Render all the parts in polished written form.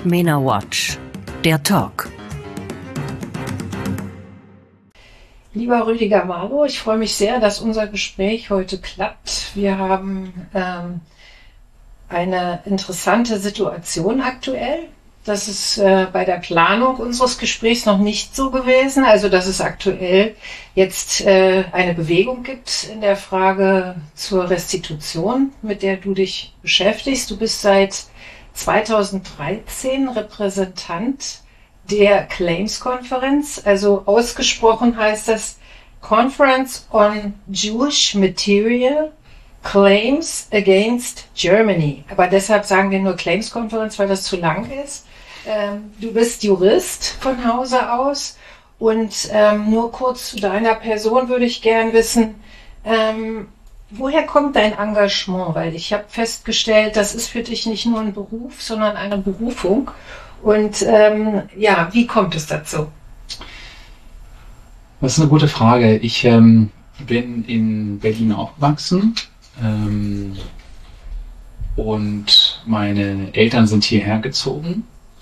MENA Watch, der Talk. Lieber Rüdiger Marlow, ich freue mich sehr, dass unser Gespräch heute klappt. Wir haben eine interessante Situation aktuell. Das ist bei der Planung unseres Gesprächs noch nicht so gewesen. Also, dass es aktuell jetzt eine Bewegung gibt in der Frage zur Restitution, mit der du dich beschäftigst. Du bist seit 2013 Repräsentant der Claims-Konferenz. Also ausgesprochen heißt das Conference on Jewish Material Claims Against Germany. Aber deshalb sagen wir nur Claims-Konferenz, weil das zu lang ist. Du bist Jurist von Hause aus und nur kurz zu deiner Person würde ich gern wissen, woher kommt dein Engagement? Weil ich habe festgestellt, das ist für dich nicht nur ein Beruf, sondern eine Berufung. Und wie kommt es dazu? Das ist eine gute Frage. Ich bin in Berlin aufgewachsen und meine Eltern sind hierher gezogen.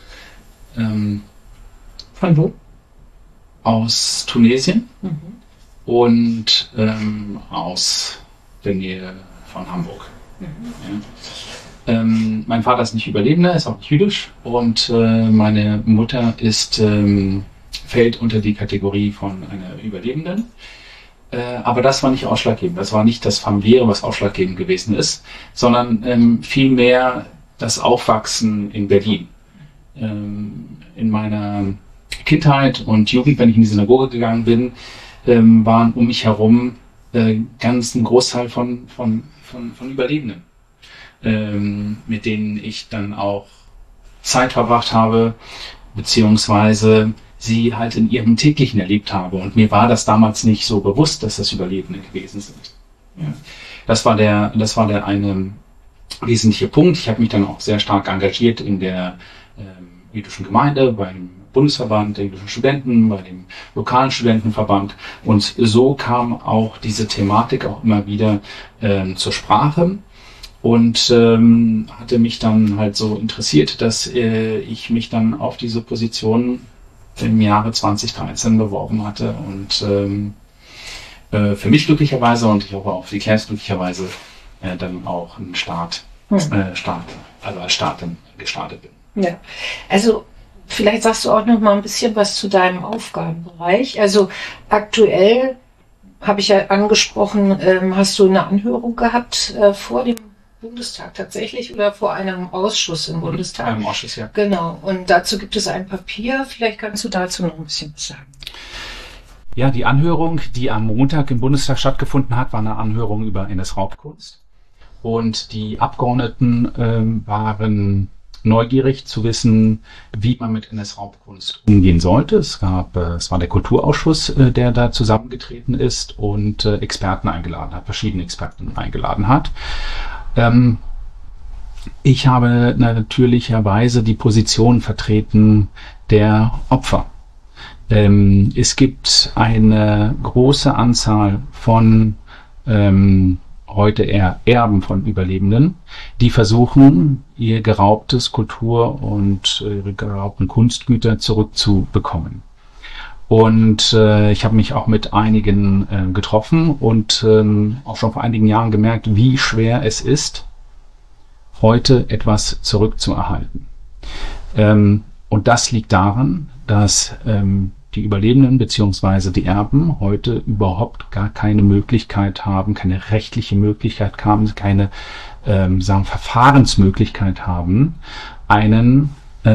Von wo? Aus Tunesien und aus der Nähe von Hamburg. Ja. Mein Vater ist nicht Überlebender, ist auch nicht jüdisch und meine Mutter fällt unter die Kategorie von einer Überlebenden. Aber das war nicht ausschlaggebend. Das war nicht das Familiäre, was ausschlaggebend gewesen ist, sondern vielmehr das Aufwachsen in Berlin. In meiner Kindheit und Jugend, wenn ich in die Synagoge gegangen bin, waren um mich herum ein Großteil von Überlebenden, mit denen ich dann auch Zeit verbracht habe, beziehungsweise sie halt in ihrem täglichen erlebt habe. Und mir war das damals nicht so bewusst, dass das Überlebende gewesen sind. Ja. Das war der eine wesentliche Punkt. Ich habe mich dann auch sehr stark engagiert in der jüdischen Gemeinde, beim Bundesverband der jüdischen Studenten, bei dem lokalen Studentenverband. Und so kam auch diese Thematik auch immer wieder zur Sprache und hatte mich dann halt so interessiert, dass ich mich dann auf diese Position im Jahre 2013 beworben hatte und für mich glücklicherweise und ich hoffe auch für die Claims glücklicherweise dann auch einen als Starter gestartet bin. Ja, also vielleicht sagst du auch noch mal ein bisschen was zu deinem Aufgabenbereich. Also aktuell, habe ich ja angesprochen, hast du eine Anhörung gehabt vor dem Bundestag tatsächlich oder vor einem Ausschuss im Bundestag? Einem Ausschuss, ja. Genau, und dazu gibt es ein Papier. Vielleicht kannst du dazu noch ein bisschen was sagen. Ja, die Anhörung, die am Montag im Bundestag stattgefunden hat, war eine Anhörung über NS-Raubkunst. Und die Abgeordneten waren neugierig zu wissen, wie man mit NS-Raubkunst umgehen sollte. Es war der Kulturausschuss, der da zusammengetreten ist und Experten eingeladen hat, verschiedene Experten eingeladen hat. Ich habe natürlicherweise die Position vertreten der Opfer. Es gibt eine große Anzahl von heute eher Erben von Überlebenden, die versuchen, ihr geraubtes Kultur- und ihre geraubten Kunstgüter zurückzubekommen. Und ich habe mich auch mit einigen getroffen und auch schon vor einigen Jahren gemerkt, wie schwer es ist, heute etwas zurückzuerhalten. Und das liegt daran, dass die Überlebenden bzw. die Erben heute überhaupt gar keine Möglichkeit haben, keine rechtliche Möglichkeit haben, keine Verfahrensmöglichkeit haben, ein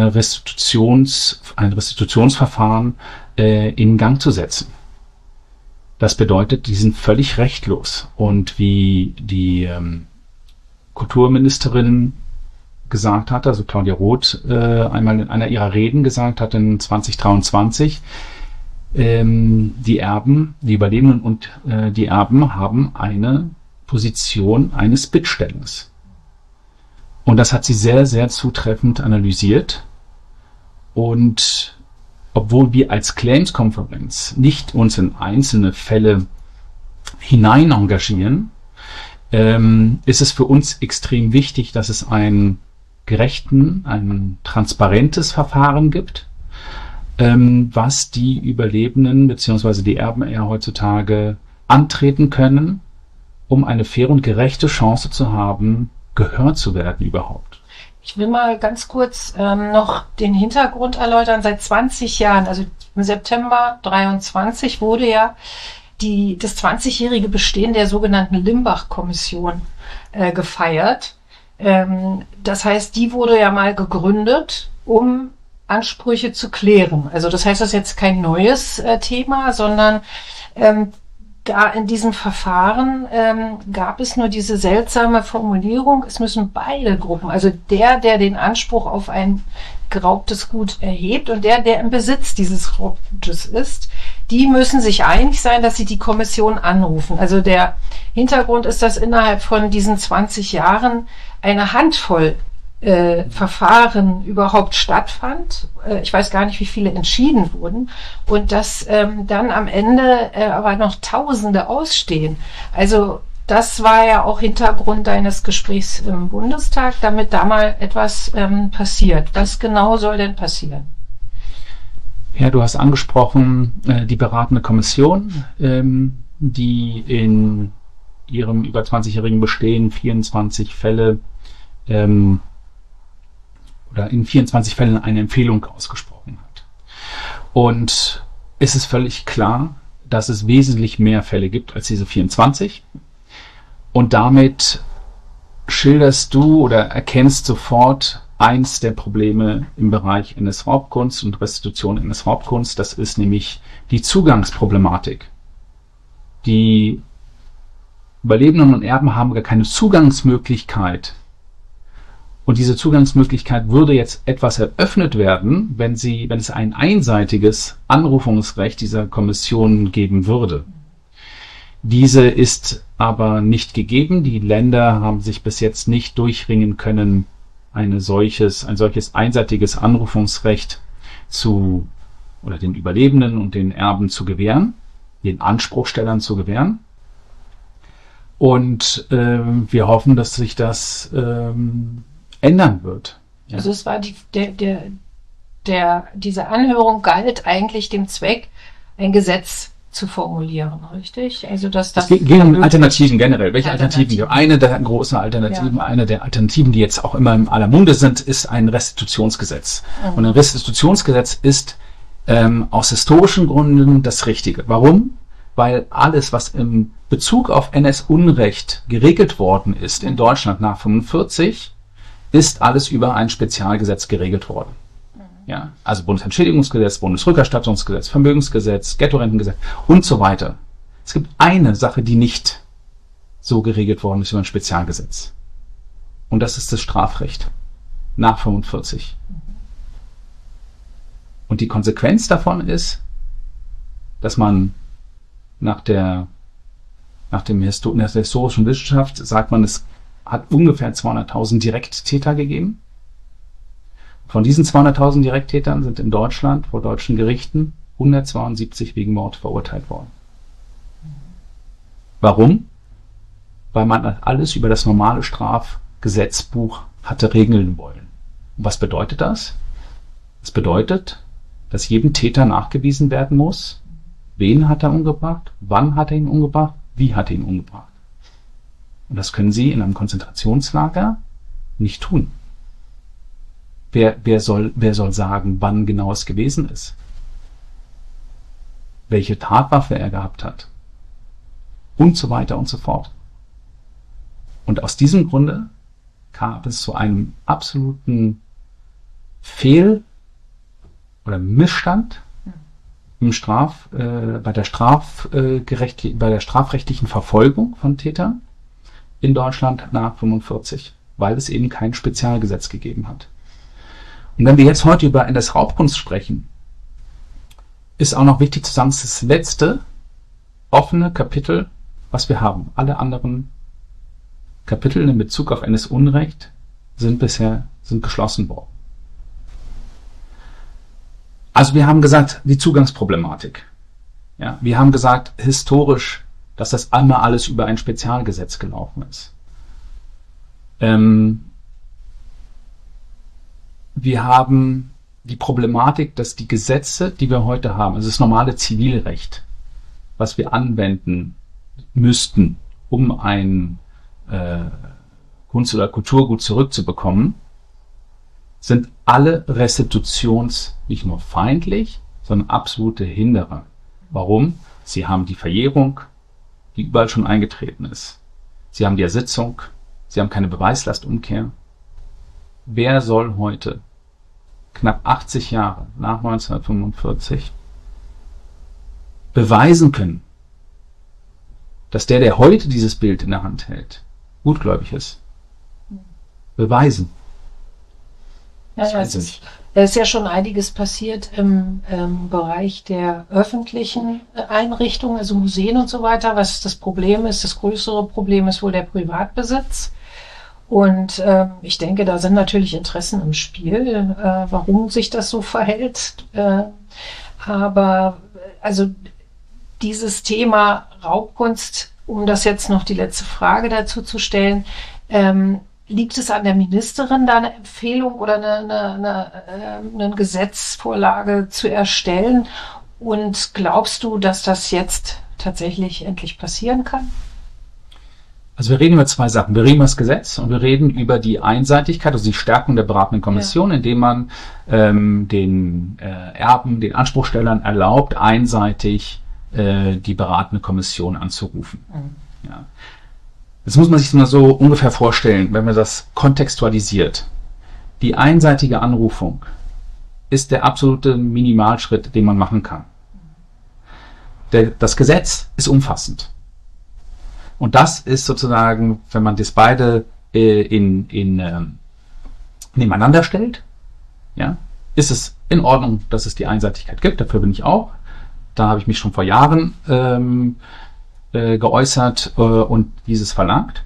Restitutionsverfahren in Gang zu setzen. Das bedeutet, die sind völlig rechtlos. Und wie die Kulturministerin gesagt hat, also Claudia Roth einmal in einer ihrer Reden gesagt hat in 2023, die Erben, die Überlebenden und die Erben haben eine Position eines Bittstellers. Und das hat sie sehr, sehr zutreffend analysiert. Und obwohl wir als Claims-Konferenz nicht uns in einzelne Fälle hinein engagieren, ist es für uns extrem wichtig, dass es ein gerechten, ein transparentes Verfahren gibt, was die Überlebenden bzw. die Erben eher heutzutage antreten können, um eine faire und gerechte Chance zu haben, gehört zu werden überhaupt. Ich will mal ganz kurz noch den Hintergrund erläutern. Seit 20 Jahren, also im September 23, wurde ja das 20-jährige Bestehen der sogenannten Limbach-Kommission gefeiert. Das heißt, die wurde ja mal gegründet, um Ansprüche zu klären. Also das heißt, das ist jetzt kein neues Thema, sondern da in diesem Verfahren gab es nur diese seltsame Formulierung, es müssen beide Gruppen, also der den Anspruch auf ein geraubtes Gut erhebt und der im Besitz dieses Gutes ist, die müssen sich einig sein, dass sie die Kommission anrufen. Also der Hintergrund ist, dass innerhalb von diesen 20 Jahren eine Handvoll Verfahren überhaupt stattfand. Ich weiß gar nicht, wie viele entschieden wurden. Und dass dann am Ende aber noch Tausende ausstehen. Also das war ja auch Hintergrund deines Gesprächs im Bundestag, damit da mal etwas passiert. Was genau soll denn passieren? Ja, du hast angesprochen, die beratende Kommission, die in ihrem über 20-jährigen Bestehen 24 Fälle oder in 24 Fällen eine Empfehlung ausgesprochen hat. Und es ist völlig klar, dass es wesentlich mehr Fälle gibt als diese 24. Und damit schilderst du oder erkennst sofort eins der Probleme im Bereich NS-Raubkunst und Restitution NS-Raubkunst. Das ist nämlich die Zugangsproblematik. Die Überlebenden und Erben haben gar keine Zugangsmöglichkeit. Und diese Zugangsmöglichkeit würde jetzt etwas eröffnet werden, wenn es ein einseitiges Anrufungsrecht dieser Kommission geben würde. Diese ist aber nicht gegeben. Die Länder haben sich bis jetzt nicht durchringen können, ein solches einseitiges Anrufungsrecht den Überlebenden und den Erben zu gewähren, den Anspruchstellern zu gewähren. Und wir hoffen, dass sich das ändern wird. Ja. Also es war diese Anhörung galt eigentlich dem Zweck, ein Gesetz zu formulieren, richtig? Also dass das es ging um Alternativen generell. Welche Alternativen? Eine der großen Alternativen, eine der Alternativen, die jetzt auch immer in aller Munde sind, ist ein Restitutionsgesetz. Mhm. Und ein Restitutionsgesetz ist aus historischen Gründen das Richtige. Warum? Weil alles, was im Bezug auf NS-Unrecht geregelt worden ist in Deutschland nach 45, ist alles über ein Spezialgesetz geregelt worden. Ja, also Bundesentschädigungsgesetz, Bundesrückerstattungsgesetz, Vermögensgesetz, Ghettorentengesetz und so weiter. Es gibt eine Sache, die nicht so geregelt worden ist über ein Spezialgesetz. Und das ist das Strafrecht nach 45. Und die Konsequenz davon ist, dass man nach der historischen Wissenschaft sagt man, es hat ungefähr 200.000 Direkttäter gegeben. Von diesen 200.000 Direkttätern sind in Deutschland vor deutschen Gerichten 172 wegen Mord verurteilt worden. Warum? Weil man alles über das normale Strafgesetzbuch hatte regeln wollen. Und was bedeutet das? Das bedeutet, dass jedem Täter nachgewiesen werden muss, wen hat er umgebracht, wann hat er ihn umgebracht, wie hat er ihn umgebracht. Und das können Sie in einem Konzentrationslager nicht tun. Wer soll sagen, wann genau es gewesen ist? Welche Tatwaffe er gehabt hat? Und so weiter und so fort. Und aus diesem Grunde kam es zu einem absoluten Missstand bei der strafrechtlichen Verfolgung von Tätern in Deutschland nach 45, weil es eben kein Spezialgesetz gegeben hat. Und wenn wir jetzt heute über NS-Raubkunst sprechen, ist auch noch wichtig zu sagen, es ist das letzte offene Kapitel, was wir haben. Alle anderen Kapitel in Bezug auf NS-Unrecht sind geschlossen worden. Also wir haben gesagt, die Zugangsproblematik. Ja, wir haben gesagt, historisch, dass das einmal alles über ein Spezialgesetz gelaufen ist. wir haben die Problematik, dass die Gesetze, die wir heute haben, also das normale Zivilrecht, was wir anwenden müssten, um ein Kunst- oder Kulturgut zurückzubekommen, sind alle nicht nur feindlich, sondern absolute Hinderer. Warum? Sie haben die Verjährung, die überall schon eingetreten ist. Sie haben die Ersitzung, sie haben keine Beweislastumkehr. Wer soll heute, knapp 80 Jahre nach 1945, beweisen können, dass der heute dieses Bild in der Hand hält, gutgläubig ist? Beweisen. Ja, es ist ja schon einiges passiert im Bereich der öffentlichen Einrichtungen, also Museen und so weiter. Was das Problem ist, das größere Problem ist wohl der Privatbesitz. Und ich denke, da sind natürlich Interessen im Spiel, warum sich das so verhält. Aber also dieses Thema Raubkunst, um das jetzt noch die letzte Frage dazu zu stellen, liegt es an der Ministerin, da eine Empfehlung oder eine Gesetzesvorlage zu erstellen? Und glaubst du, dass das jetzt tatsächlich endlich passieren kann? Also wir reden über zwei Sachen. Wir reden über das Gesetz und wir reden über die Einseitigkeit, also die Stärkung der beratenden Kommission, indem man den Erben, den Anspruchstellern erlaubt, einseitig die beratende Kommission anzurufen. Ja. Das muss man sich mal so ungefähr vorstellen, wenn man das kontextualisiert. Die einseitige Anrufung ist der absolute Minimalschritt, den man machen kann. Das Gesetz ist umfassend. Und das ist sozusagen, wenn man das beide nebeneinander stellt, ja, ist es in Ordnung, dass es die Einseitigkeit gibt. Dafür bin ich auch. Da habe ich mich schon vor Jahren geäußert und dieses verlangt.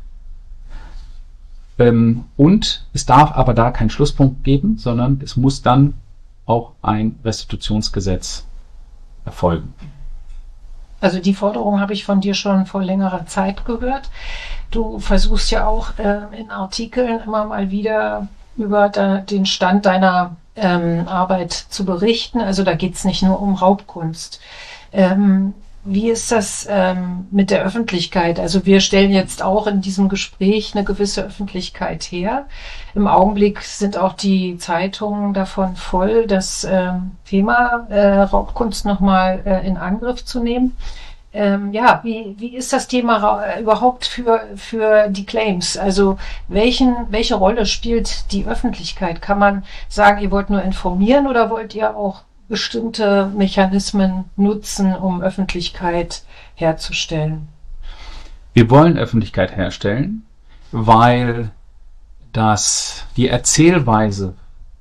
Und es darf aber da keinen Schlusspunkt geben, sondern es muss dann auch ein Restitutionsgesetz erfolgen. Also die Forderung habe ich von dir schon vor längerer Zeit gehört. Du versuchst ja auch in Artikeln immer mal wieder über den Stand deiner Arbeit zu berichten. Also da geht es nicht nur um Raubkunst. Wie ist das mit der Öffentlichkeit? Also wir stellen jetzt auch in diesem Gespräch eine gewisse Öffentlichkeit her. Im Augenblick sind auch die Zeitungen davon voll, das Thema Raubkunst nochmal in Angriff zu nehmen. Wie ist das Thema überhaupt für die Claims? Also welche Rolle spielt die Öffentlichkeit? Kann man sagen, ihr wollt nur informieren oder wollt ihr auch bestimmte Mechanismen nutzen, um Öffentlichkeit herzustellen? Wir wollen Öffentlichkeit herstellen, weil die Erzählweise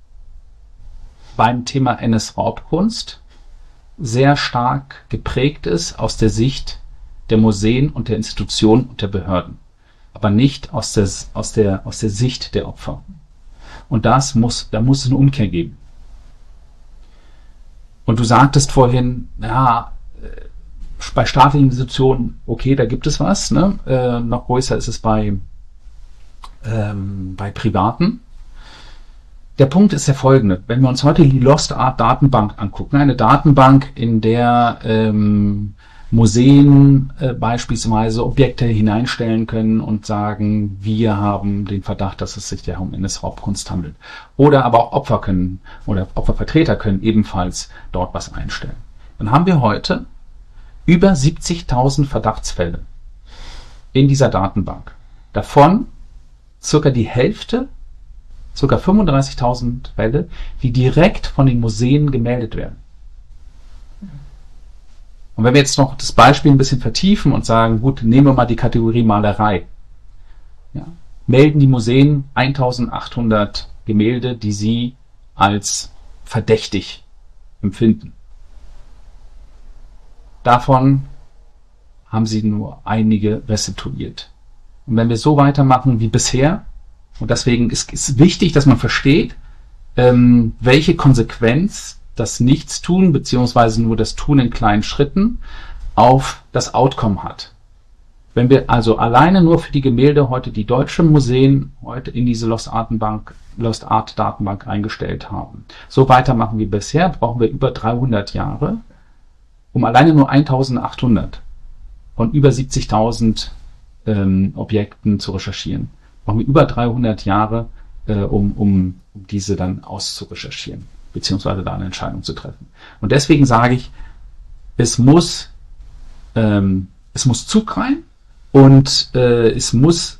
beim Thema NS-Raubkunst sehr stark geprägt ist aus der Sicht der Museen und der Institutionen und der Behörden, aber nicht aus der Sicht der Opfer. Und da muss es eine Umkehr geben. Und du sagtest vorhin, ja, bei staatlichen Institutionen, okay, da gibt es was, ne? Noch größer ist es bei Privaten. Der Punkt ist der folgende. Wenn wir uns heute die Lost Art Datenbank angucken, eine Datenbank, in der Museen beispielsweise Objekte hineinstellen können und sagen, wir haben den Verdacht, dass es sich ja um NS-Raubkunst handelt. Oder aber auch Opfervertreter können ebenfalls dort was einstellen. Dann haben wir heute über 70.000 Verdachtsfälle in dieser Datenbank. Davon circa die Hälfte, circa 35.000 Fälle, die direkt von den Museen gemeldet werden. Und wenn wir jetzt noch das Beispiel ein bisschen vertiefen und sagen, gut, nehmen wir mal die Kategorie Malerei. Ja, melden die Museen 1.800 Gemälde, die sie als verdächtig empfinden. Davon haben sie nur einige restituiert. Und wenn wir so weitermachen wie bisher, und deswegen ist es wichtig, dass man versteht, welche Konsequenz das Nichtstun beziehungsweise nur das Tun in kleinen Schritten auf das Outcome hat. Wenn wir also alleine nur für die Gemälde heute die deutschen Museen heute in diese Lost Art Datenbank eingestellt haben, so weitermachen wie bisher, brauchen wir über 300 Jahre, um alleine nur 1800 von über 70.000 Objekten zu recherchieren. Brauchen wir über 300 Jahre, um diese dann auszurecherchieren, beziehungsweise da eine Entscheidung zu treffen. Und deswegen sage ich, es muss Zug rein und es muss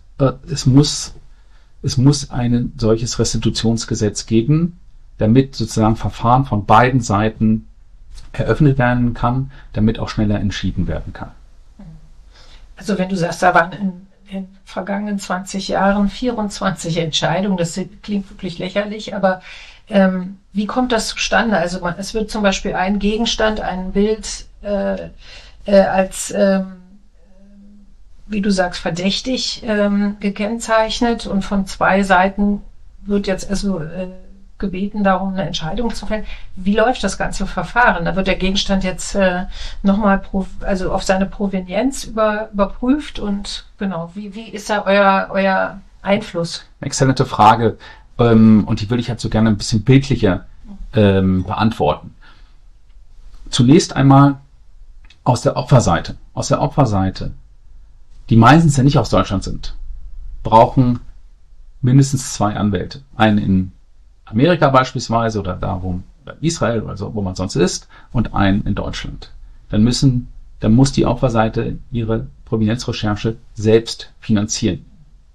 ein solches Restitutionsgesetz geben, damit sozusagen Verfahren von beiden Seiten eröffnet werden kann, damit auch schneller entschieden werden kann. Also wenn du sagst, da waren in den vergangenen 20 Jahren 24 Entscheidungen, das klingt wirklich lächerlich, aber wie kommt das zustande? Also es wird zum Beispiel ein Gegenstand, ein Bild als, wie du sagst, verdächtig gekennzeichnet und von zwei Seiten wird jetzt also gebeten, darum eine Entscheidung zu fällen. Wie läuft das ganze Verfahren? Da wird der Gegenstand jetzt nochmal auf seine Provenienz überprüft und genau, wie ist da euer Einfluss? Exzellente Frage. Und die würde ich halt so gerne ein bisschen bildlicher beantworten. Zunächst einmal aus der Opferseite. Aus der Opferseite, die meistens ja nicht aus Deutschland sind, brauchen mindestens 2 Anwälte. Einen in Amerika beispielsweise oder Israel, also wo man sonst ist, und einen in Deutschland. Dann muss die Opferseite ihre Provenienzrecherche selbst finanzieren.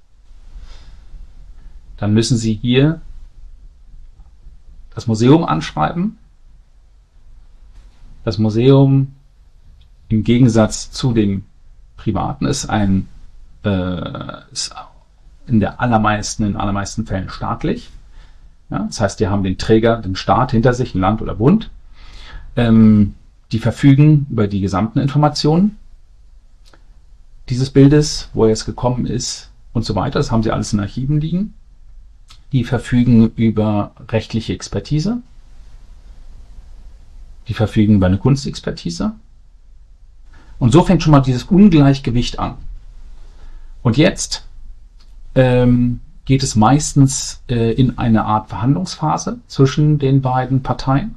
Dann müssen sie hier das Museum anschreiben. Das Museum im Gegensatz zu dem Privaten ist in den allermeisten Fällen staatlich. Ja, das heißt, die haben den Träger, den Staat hinter sich, ein Land oder Bund. Die verfügen über die gesamten Informationen dieses Bildes, wo er jetzt gekommen ist und so weiter. Das haben sie alles in Archiven liegen. Die verfügen über rechtliche Expertise. Die verfügen über eine Kunstexpertise. Und so fängt schon mal dieses Ungleichgewicht an. Und jetzt geht es meistens in eine Art Verhandlungsphase zwischen den beiden Parteien,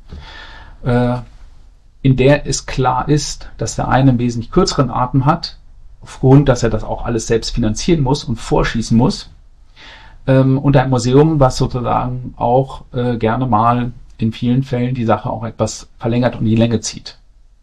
in der es klar ist, dass der eine einen wesentlich kürzeren Atem hat, aufgrund, dass er das auch alles selbst finanzieren muss und vorschießen muss. Und ein Museum, was sozusagen auch gerne mal in vielen Fällen die Sache auch etwas verlängert und in die Länge zieht.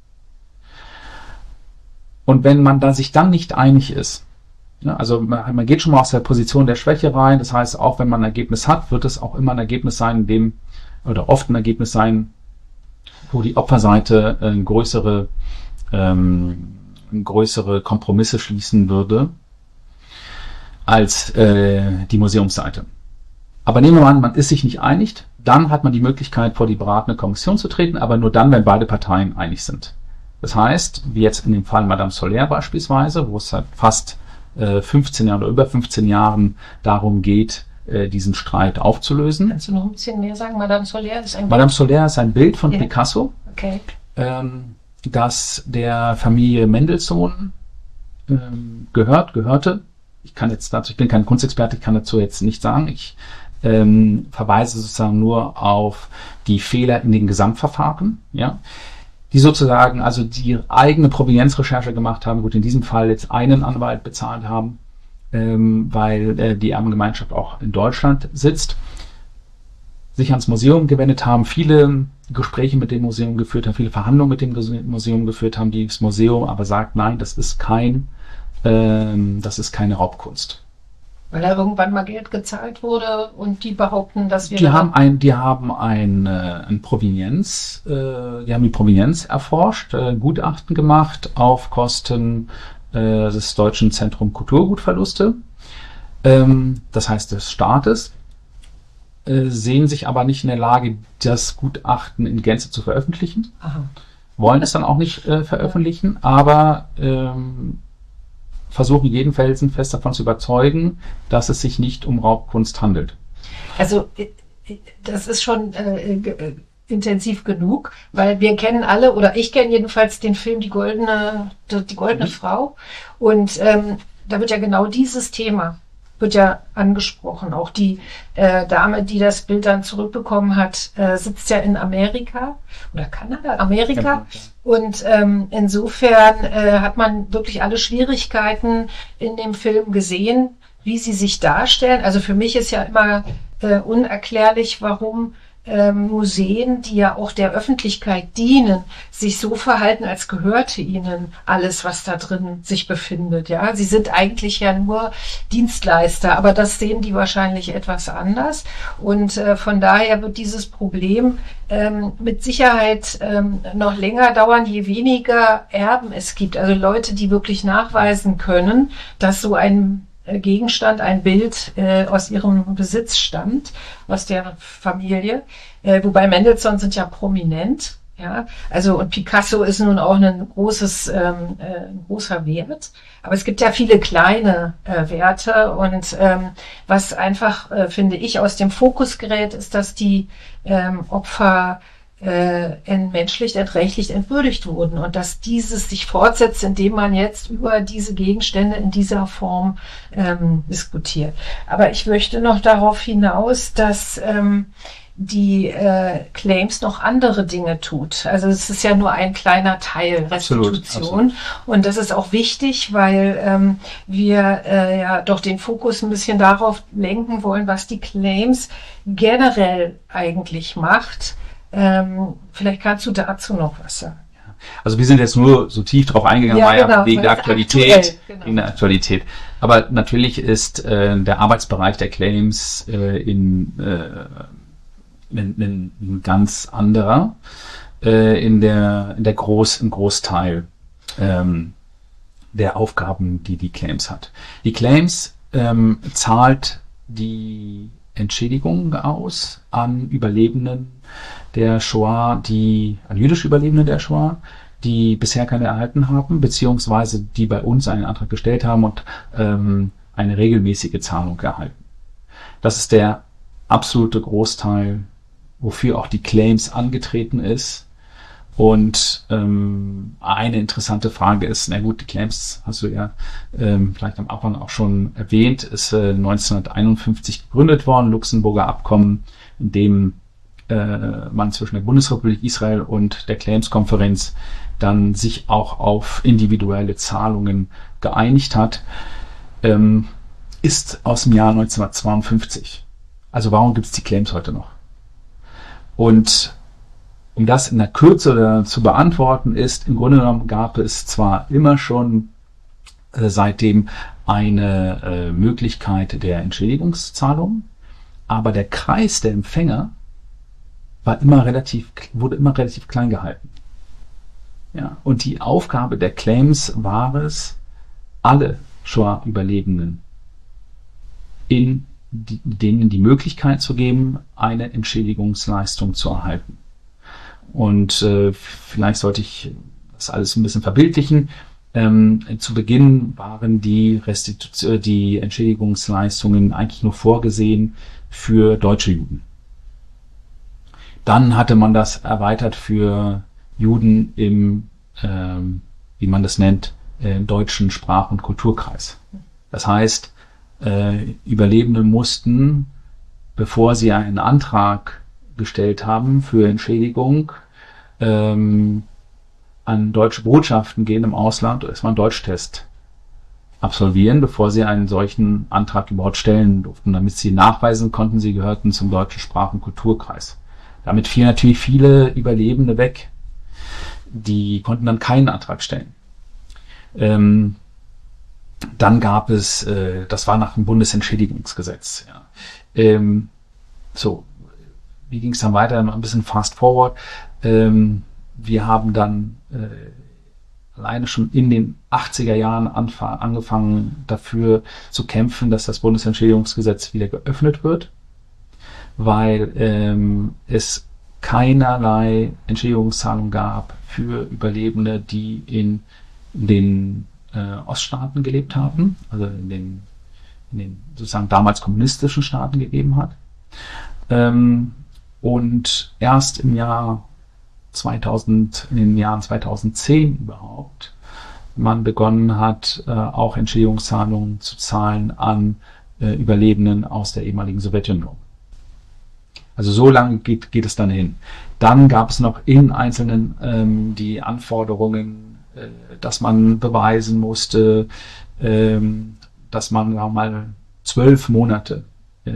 Und wenn man da sich dann nicht einig ist, ja, also man geht schon mal aus der Position der Schwäche rein, das heißt, auch wenn man ein Ergebnis hat, wird es auch immer ein Ergebnis sein, oft ein Ergebnis sein, wo die Opferseite größere Kompromisse schließen würde als die Museumsseite. Aber nehmen wir mal an, man ist sich nicht einig, dann hat man die Möglichkeit, vor die beratende Kommission zu treten, aber nur dann, wenn beide Parteien einig sind. Das heißt, wie jetzt in dem Fall Madame Soler beispielsweise, wo es seit fast 15 Jahren oder über 15 Jahren darum geht, diesen Streit aufzulösen. Kannst du noch ein bisschen mehr sagen? Madame Soler ist ein Bild von Picasso, okay, das der Familie Mendelssohn gehörte. Ich bin kein Kunstexperte, ich kann dazu jetzt nicht sagen. Ich verweise sozusagen nur auf die Fehler in den Gesamtverfahren, ja, die sozusagen also die eigene Provenienzrecherche gemacht haben, gut, in diesem Fall jetzt einen Anwalt bezahlt haben, weil die Erbengemeinschaft auch in Deutschland sitzt, sich ans Museum gewendet haben, viele Gespräche mit dem Museum geführt haben, viele Verhandlungen mit dem Museum geführt haben, das Museum aber sagt, nein, das ist keine Raubkunst. Weil da irgendwann mal Geld gezahlt wurde und die behaupten, dass wir... Die haben die Provenienz erforscht, Gutachten gemacht auf Kosten des Deutschen Zentrum Kulturgutverluste, das heißt des Staates, sehen sich aber nicht in der Lage, das Gutachten in Gänze zu veröffentlichen, wollen es dann auch nicht veröffentlichen, aber versuchen jeden felsenfest davon zu überzeugen, dass es sich nicht um Raubkunst handelt. Also das ist schon intensiv genug, weil wir kennen alle, oder ich kenne jedenfalls den Film Die goldene Frau. Und da wird ja genau dieses Thema wird ja angesprochen. Auch die Dame, die das Bild dann zurückbekommen hat, sitzt ja in Amerika oder Kanada, Amerika. Ja. Und insofern hat man wirklich alle Schwierigkeiten in dem Film gesehen, wie sie sich darstellen. Also für mich ist ja immer unerklärlich, warum Museen, die ja auch der Öffentlichkeit dienen, sich so verhalten, als gehörte ihnen alles, was da drin sich befindet. Ja, sie sind eigentlich ja nur Dienstleister, aber das sehen die wahrscheinlich etwas anders. Und von daher wird dieses Problem mit Sicherheit noch länger dauern, je weniger Erben es gibt. Also Leute, die wirklich nachweisen können, dass so ein Gegenstand, ein Bild aus ihrem Besitz stammt, aus der Familie. Wobei Mendelssohn sind ja prominent, ja. Also und Picasso ist nun auch ein großer Wert. Aber es gibt ja viele kleine Werte und was einfach, finde ich, aus dem Fokus gerät, ist, dass die Opfer entmenschlicht, entrechtlicht, entwürdigt wurden und dass dieses sich fortsetzt, indem man jetzt über diese Gegenstände in dieser Form diskutiert. Aber ich möchte noch darauf hinaus, dass die Claims noch andere Dinge tut. Also es ist ja nur ein kleiner Teil Restitution. Absolut. Und das ist auch wichtig, weil wir ja doch den Fokus ein bisschen darauf lenken wollen, was die Claims generell eigentlich macht. Vielleicht kannst du dazu noch was sagen. Also wir sind jetzt nur so tief drauf eingegangen, genau, wegen der Aktualität. Genau. Wegen der Aktualität. Aber natürlich ist der Arbeitsbereich der Claims ein ganz anderer im Großteil der Aufgaben, die Claims hat. Die Claims zahlt die Entschädigungen aus an Überlebenden der Shoah, an jüdische Überlebende der Shoah, die bisher keine erhalten haben, beziehungsweise die bei uns einen Antrag gestellt haben und eine regelmäßige Zahlung erhalten. Das ist der absolute Großteil, wofür auch die Claims angetreten ist. Und eine interessante Frage ist, na gut, die Claims hast du ja vielleicht am Anfang auch schon erwähnt, ist 1951 gegründet worden, Luxemburger Abkommen, in dem man zwischen der Bundesrepublik Israel und der Claims-Konferenz dann sich auch auf individuelle Zahlungen geeinigt hat, ist aus dem Jahr 1952. Also warum gibt es die Claims heute noch? Und um das in der Kürze zu beantworten ist, im Grunde genommen gab es zwar immer schon seitdem eine Möglichkeit der Entschädigungszahlung, aber der Kreis der Empfänger wurde immer relativ klein gehalten. Ja, und die Aufgabe der Claims war es, alle Shoah-Überlebenden denen die Möglichkeit zu geben, eine Entschädigungsleistung zu erhalten. Und vielleicht sollte ich das alles ein bisschen verbildlichen. Zu Beginn waren die Entschädigungsleistungen eigentlich nur vorgesehen für deutsche Juden. Dann hatte man das erweitert für Juden im, wie man das nennt, deutschen Sprach- und Kulturkreis. Das heißt, Überlebende mussten, bevor sie einen Antrag gestellt haben für Entschädigung, an deutsche Botschaften gehen im Ausland, erstmal einen Deutschtest absolvieren, bevor sie einen solchen Antrag überhaupt stellen durften, damit sie nachweisen konnten, sie gehörten zum deutschen Sprach- und Kulturkreis. Damit fielen natürlich viele Überlebende weg. Die konnten dann keinen Antrag stellen. Dann gab es, das war nach dem Bundesentschädigungsgesetz. Ja. So, wie ging es dann weiter? Ein bisschen fast forward. Wir haben dann alleine schon in den 80er Jahren angefangen dafür zu kämpfen, dass das Bundesentschädigungsgesetz wieder geöffnet wird, weil es keinerlei Entschädigungszahlung gab für Überlebende, die in den Oststaaten gelebt haben, also in den sozusagen damals kommunistischen Staaten gegeben hat. Und erst in den Jahren 2010 überhaupt, man begonnen hat, auch Entschädigungszahlungen zu zahlen an Überlebenden aus der ehemaligen Sowjetunion. Also so lange geht es dann hin. Dann gab es noch in Einzelnen die Anforderungen, dass man beweisen musste, dass man mal 12 Monate,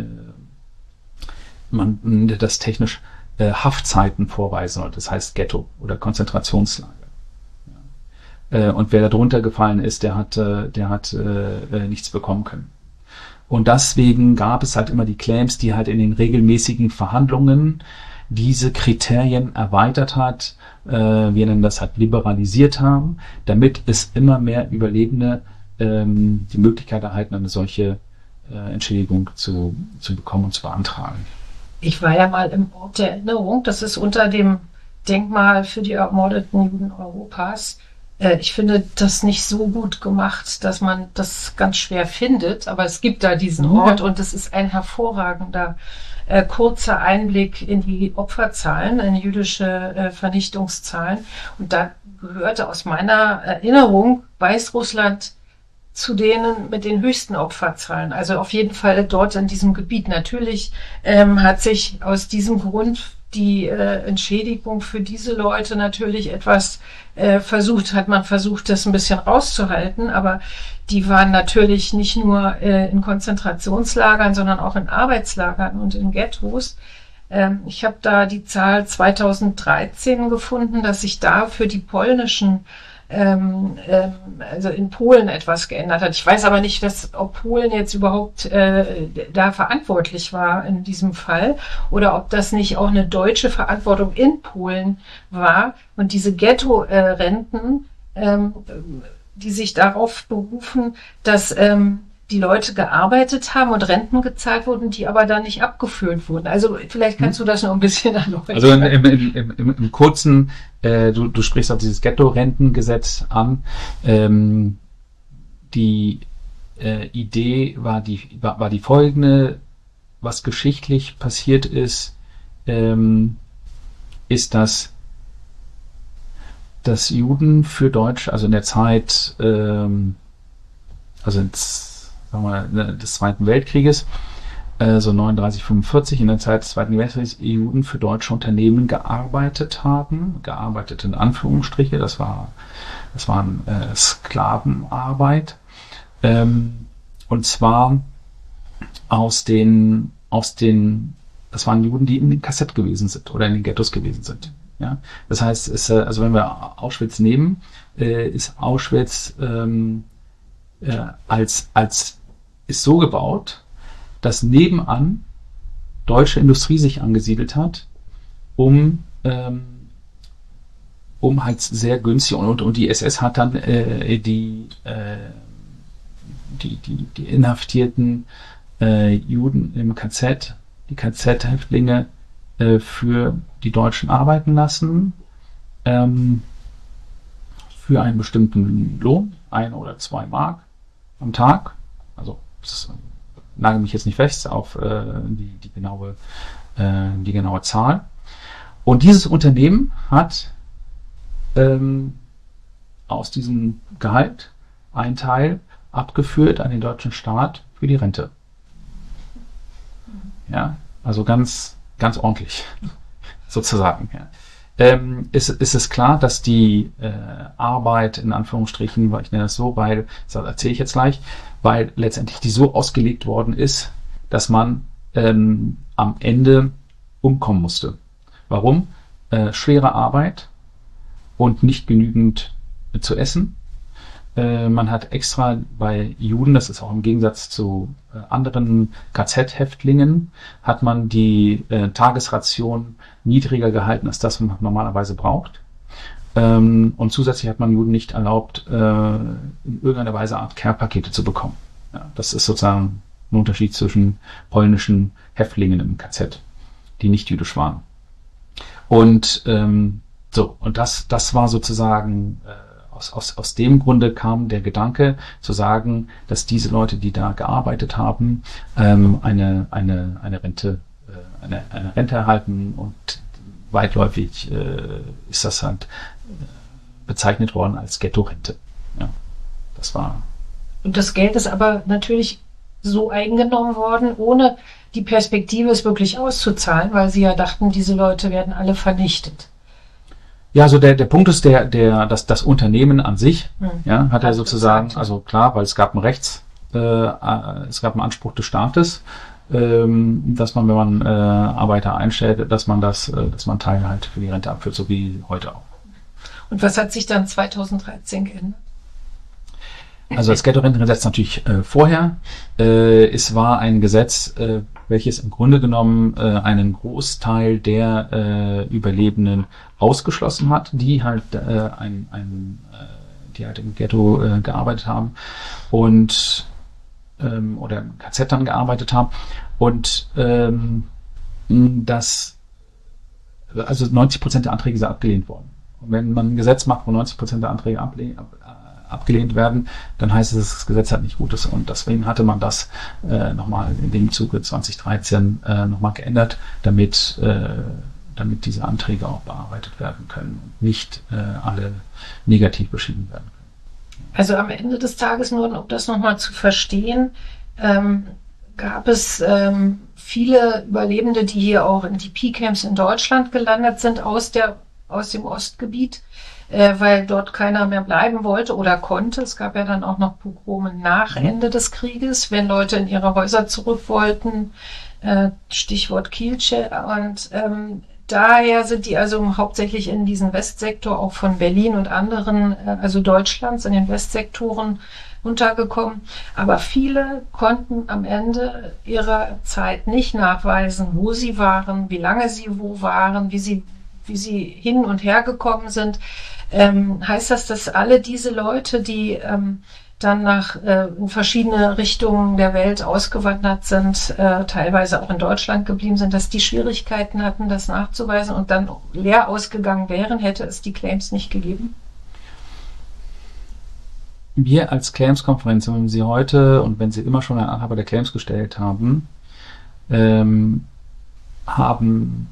man nennt das technisch, Haftzeiten vorweisen sollte. Das heißt Ghetto oder Konzentrationslager. Ja. Und wer da drunter gefallen ist, der hat nichts bekommen können. Und deswegen gab es halt immer die Claims, die halt in den regelmäßigen Verhandlungen diese Kriterien erweitert hat, wir nennen das halt liberalisiert haben, damit es immer mehr Überlebende die Möglichkeit erhalten, eine solche Entschädigung zu bekommen und zu beantragen. Ich war ja mal im Ort der Erinnerung, das ist unter dem Denkmal für die ermordeten Juden Europas. Ich finde das nicht so gut gemacht, dass man das ganz schwer findet, aber es gibt da diesen Ort und es ist ein hervorragender kurzer Einblick in die Opferzahlen, in jüdische Vernichtungszahlen. Und da gehörte aus meiner Erinnerung Weißrussland zu denen mit den höchsten Opferzahlen. Also auf jeden Fall dort in diesem Gebiet. Natürlich hat sich aus diesem Grund die Entschädigung für diese Leute natürlich etwas versucht, das ein bisschen rauszuhalten, aber die waren natürlich nicht nur in Konzentrationslagern, sondern auch in Arbeitslagern und in Ghettos. Ich habe da die Zahl 2013 gefunden, dass sich da für die polnischen also in Polen etwas geändert hat. Ich weiß aber nicht, ob Polen jetzt überhaupt da verantwortlich war in diesem Fall oder ob das nicht auch eine deutsche Verantwortung in Polen war und diese Ghetto-Renten, die sich darauf berufen, dass die Leute gearbeitet haben und Renten gezahlt wurden, die aber dann nicht abgefüllt wurden. Also vielleicht kannst du das noch ein bisschen erläutern. Also im Kurzen, du sprichst auf dieses Ghetto-Rentengesetz an. Die Idee war die folgende: Was geschichtlich passiert ist, ist, dass Juden für Deutsch, also in der Zeit, sagen wir, des Zweiten Weltkrieges, so 39, 45, in der Zeit des Zweiten Weltkrieges, Juden für deutsche Unternehmen gearbeitet in Anführungsstriche, das war Sklavenarbeit, und zwar das waren Juden, die in den KZ gewesen sind oder in den Ghettos gewesen sind. Ja, das heißt, also wenn wir Auschwitz nehmen, ist Auschwitz ist so gebaut, dass nebenan deutsche Industrie sich angesiedelt hat, um halt sehr günstig und die SS hat dann die inhaftierten Juden im KZ, die KZ-Häftlinge für die Deutschen arbeiten lassen, für einen bestimmten Lohn, 1 oder 2 Mark am Tag. Also nagel mich jetzt nicht fest auf die genaue Zahl. Und dieses Unternehmen hat aus diesem Gehalt einen Teil abgeführt an den deutschen Staat für die Rente. Ja, also ganz ordentlich, sozusagen. Ja. Ist es klar, dass die Arbeit, in Anführungsstrichen, weil ich nenne das so, weil, das erzähle ich jetzt gleich, weil letztendlich die so ausgelegt worden ist, dass man am Ende umkommen musste. Warum? Schwere Arbeit und nicht genügend zu essen. Man hat extra bei Juden, das ist auch im Gegensatz zu anderen KZ-Häftlingen, hat man die Tagesration niedriger gehalten als das, was man normalerweise braucht. Und zusätzlich hat man Juden nicht erlaubt, in irgendeiner Weise Art Care-Pakete zu bekommen. Ja, das ist sozusagen ein Unterschied zwischen polnischen Häftlingen im KZ, die nicht jüdisch waren. Und das war sozusagen aus dem Grunde kam der Gedanke zu sagen, dass diese Leute, die da gearbeitet haben, eine Rente eine Rente erhalten und weitläufig ist das halt bezeichnet worden als Ghetto-Rente. Ja, das war. Und das Geld ist aber natürlich so eingenommen worden, ohne die Perspektive, es wirklich auszuzahlen, weil sie ja dachten, diese Leute werden alle vernichtet. Ja, also der Punkt ist das Unternehmen an sich, ja, hat er sozusagen, also klar, weil es gab es gab einen Anspruch des Staates, dass man, wenn man Arbeiter einstellt, dass man Teile halt für die Rente abführt, so wie heute auch. Und was hat sich dann 2013 geändert? Also das Ghetto-Rentengesetz natürlich vorher. Es war ein Gesetz, welches im Grunde genommen einen Großteil der Überlebenden ausgeschlossen hat, die halt die halt im Ghetto gearbeitet haben und oder im KZ dann gearbeitet haben und also 90% der Anträge sind abgelehnt worden. Und wenn man ein Gesetz macht, wo 90% der Anträge abgelehnt werden, dann heißt es, dass das Gesetz halt nicht gut ist. Und deswegen hatte man das nochmal in dem Zuge 2013 nochmal geändert, damit diese Anträge auch bearbeitet werden können und nicht alle negativ beschieden werden können. Also am Ende des Tages, nur um das nochmal zu verstehen, gab es viele Überlebende, die hier auch in DP-Camps in Deutschland gelandet sind, aus dem Ostgebiet, weil dort keiner mehr bleiben wollte oder konnte. Es gab ja dann auch noch Pogrome nach Ende des Krieges, wenn Leute in ihre Häuser zurück wollten, Stichwort Kielce. Und daher sind die also hauptsächlich in diesen Westsektor, auch von Berlin und anderen, also Deutschlands, in den Westsektoren untergekommen. Aber viele konnten am Ende ihrer Zeit nicht nachweisen, wo sie waren, wie lange sie wo waren, wie sie hin und her gekommen sind. Heißt das, dass alle diese Leute, die dann in verschiedene Richtungen der Welt ausgewandert sind, teilweise auch in Deutschland geblieben sind, dass die Schwierigkeiten hatten, das nachzuweisen und dann leer ausgegangen wären, hätte es die Claims nicht gegeben? Wir als Claims-Konferenz, wenn Sie heute und wenn Sie immer schon einen Anhaber der Claims gestellt haben, haben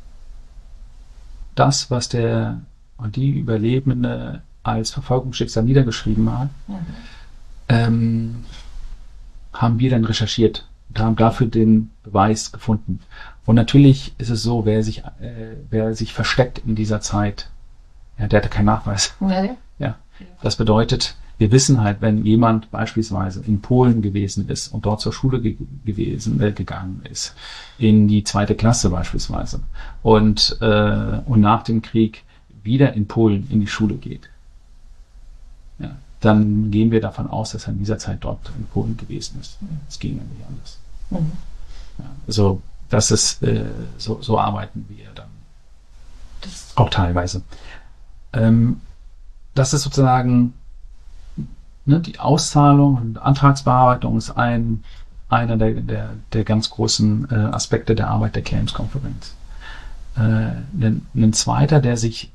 das, was die Überlebende als Verfolgungsschicksal niedergeschrieben hat, haben wir dann recherchiert und haben dafür den Beweis gefunden. Und natürlich ist es so, wer sich versteckt in dieser Zeit, ja, der hatte keinen Nachweis. Nee. Ja, das bedeutet, wir wissen halt, wenn jemand beispielsweise in Polen gewesen ist und dort zur Schule gegangen ist, in die 2. Klasse beispielsweise, und nach dem Krieg wieder in Polen in die Schule geht, ja, dann gehen wir davon aus, dass er in dieser Zeit dort in Polen gewesen ist. Es ging ja nicht anders. Ja, also das ist so arbeiten wir dann auch teilweise. Das ist sozusagen die Auszahlung und Antragsbearbeitung ist einer der ganz großen Aspekte der Arbeit der Claims-Konferenz. Ein zweiter, der sich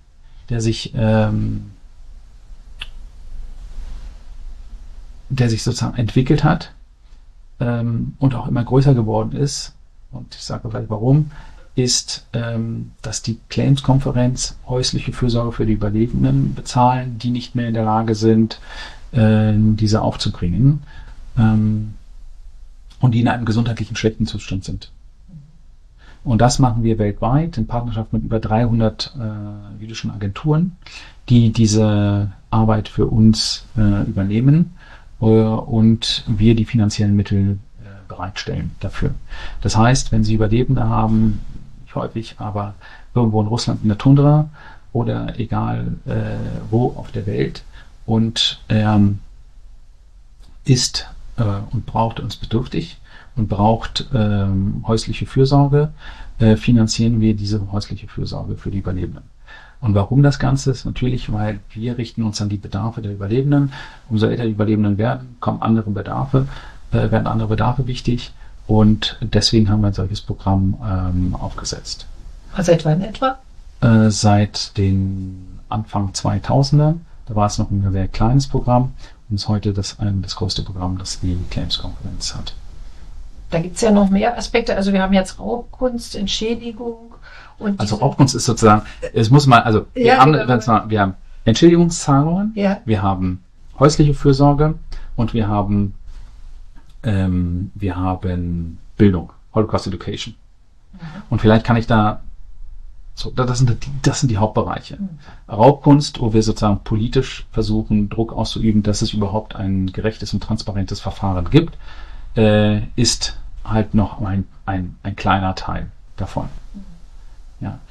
sozusagen entwickelt hat und auch immer größer geworden ist, und ich sage gleich warum, ist, dass die Claims-Konferenz häusliche Fürsorge für die Überlebenden bezahlen, die nicht mehr in der Lage sind, diese aufzubringen und die in einem gesundheitlichen schlechten Zustand sind. Und das machen wir weltweit in Partnerschaft mit über 300 jüdischen Agenturen, die diese Arbeit für uns übernehmen und wir die finanziellen Mittel bereitstellen dafür. Das heißt, wenn Sie Überlebende haben, nicht häufig, aber irgendwo in Russland in der Tundra oder egal wo auf der Welt, und er ist und braucht uns bedürftig und braucht häusliche Fürsorge, finanzieren wir diese häusliche Fürsorge für die Überlebenden. Und warum das Ganze ist? Natürlich, weil wir richten uns an die Bedarfe der Überlebenden. Umso älter die Überlebenden werden, werden andere Bedarfe wichtig, und deswegen haben wir ein solches Programm aufgesetzt. Seit wann etwa? Seit den Anfang 2000er. Da war es noch ein sehr kleines Programm und ist heute das größte Programm, das die Claims-Konferenz hat. Da gibt es ja noch mehr Aspekte. Also wir haben jetzt Raubkunst, Entschädigung und Also Raubkunst ist sozusagen, es muss mal, also wir haben Entschädigungszahlungen, wir haben häusliche Fürsorge und wir haben Bildung, Holocaust Education. Und vielleicht kann ich das sind die Hauptbereiche. Raubkunst, wo wir sozusagen politisch versuchen, Druck auszuüben, dass es überhaupt ein gerechtes und transparentes Verfahren gibt, ist halt noch ein kleiner Teil davon. Ja.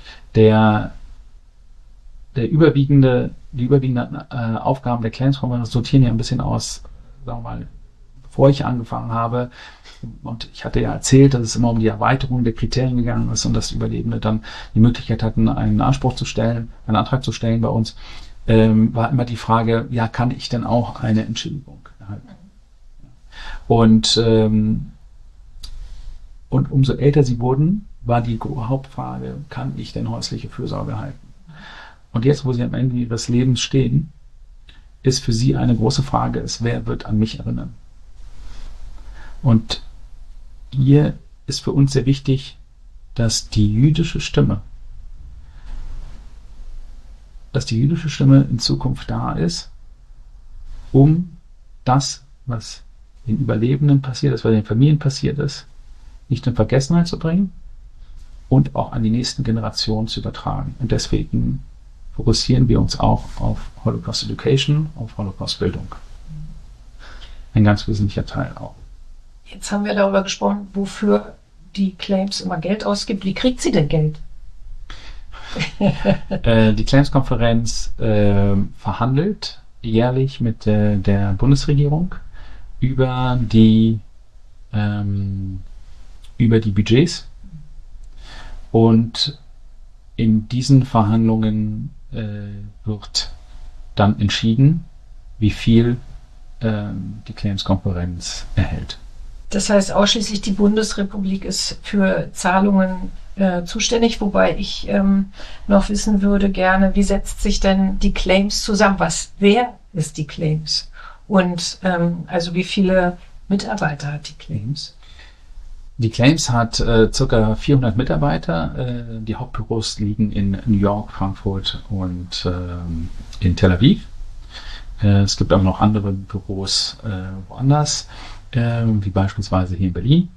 Die überwiegenden Aufgaben der Claims-Konferenz sortieren ja ein bisschen aus, sagen wir mal, bevor ich angefangen habe. Und ich hatte ja erzählt, dass es immer um die Erweiterung der Kriterien gegangen ist und dass die Überlebende dann die Möglichkeit hatten, einen Antrag zu stellen bei uns, war immer die Frage, ja, kann ich denn auch eine Entschädigung erhalten? Und umso älter sie wurden, war die Hauptfrage, kann ich denn häusliche Fürsorge erhalten? Und jetzt, wo sie am Ende ihres Lebens stehen, ist für sie eine große Frage, wer wird an mich erinnern? Und hier ist für uns sehr wichtig, dass die jüdische Stimme in Zukunft da ist, um das, was den Überlebenden passiert ist, was den Familien passiert ist, nicht in Vergessenheit zu bringen und auch an die nächsten Generationen zu übertragen. Und deswegen fokussieren wir uns auch auf Holocaust Education, auf Holocaust Bildung. Ein ganz wesentlicher Teil auch. Jetzt haben wir darüber gesprochen, wofür die Claims immer Geld ausgibt. Wie kriegt sie denn Geld? Die Claims-Konferenz verhandelt jährlich mit der Bundesregierung über die Budgets. Und in diesen Verhandlungen wird dann entschieden, wie viel die Claims-Konferenz erhält. Das heißt, ausschließlich die Bundesrepublik ist für Zahlungen zuständig, wobei ich noch wissen würde gerne, wie setzt sich denn die Claims zusammen? Wer ist die Claims? Und also wie viele Mitarbeiter hat die Claims? Die Claims hat ca. 400 Mitarbeiter. Die Hauptbüros liegen in New York, Frankfurt und in Tel Aviv. Es gibt aber noch andere Büros woanders, wie beispielsweise hier in Berlin.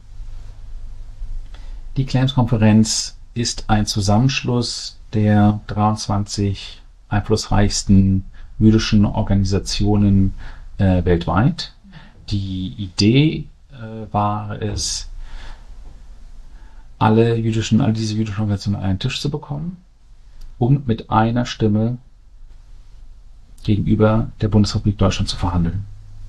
Die Claims-Konferenz ist ein Zusammenschluss der 23 einflussreichsten jüdischen Organisationen weltweit. Die Idee war es, alle diese jüdischen Organisationen an einen Tisch zu bekommen, um mit einer Stimme gegenüber der Bundesrepublik Deutschland zu verhandeln.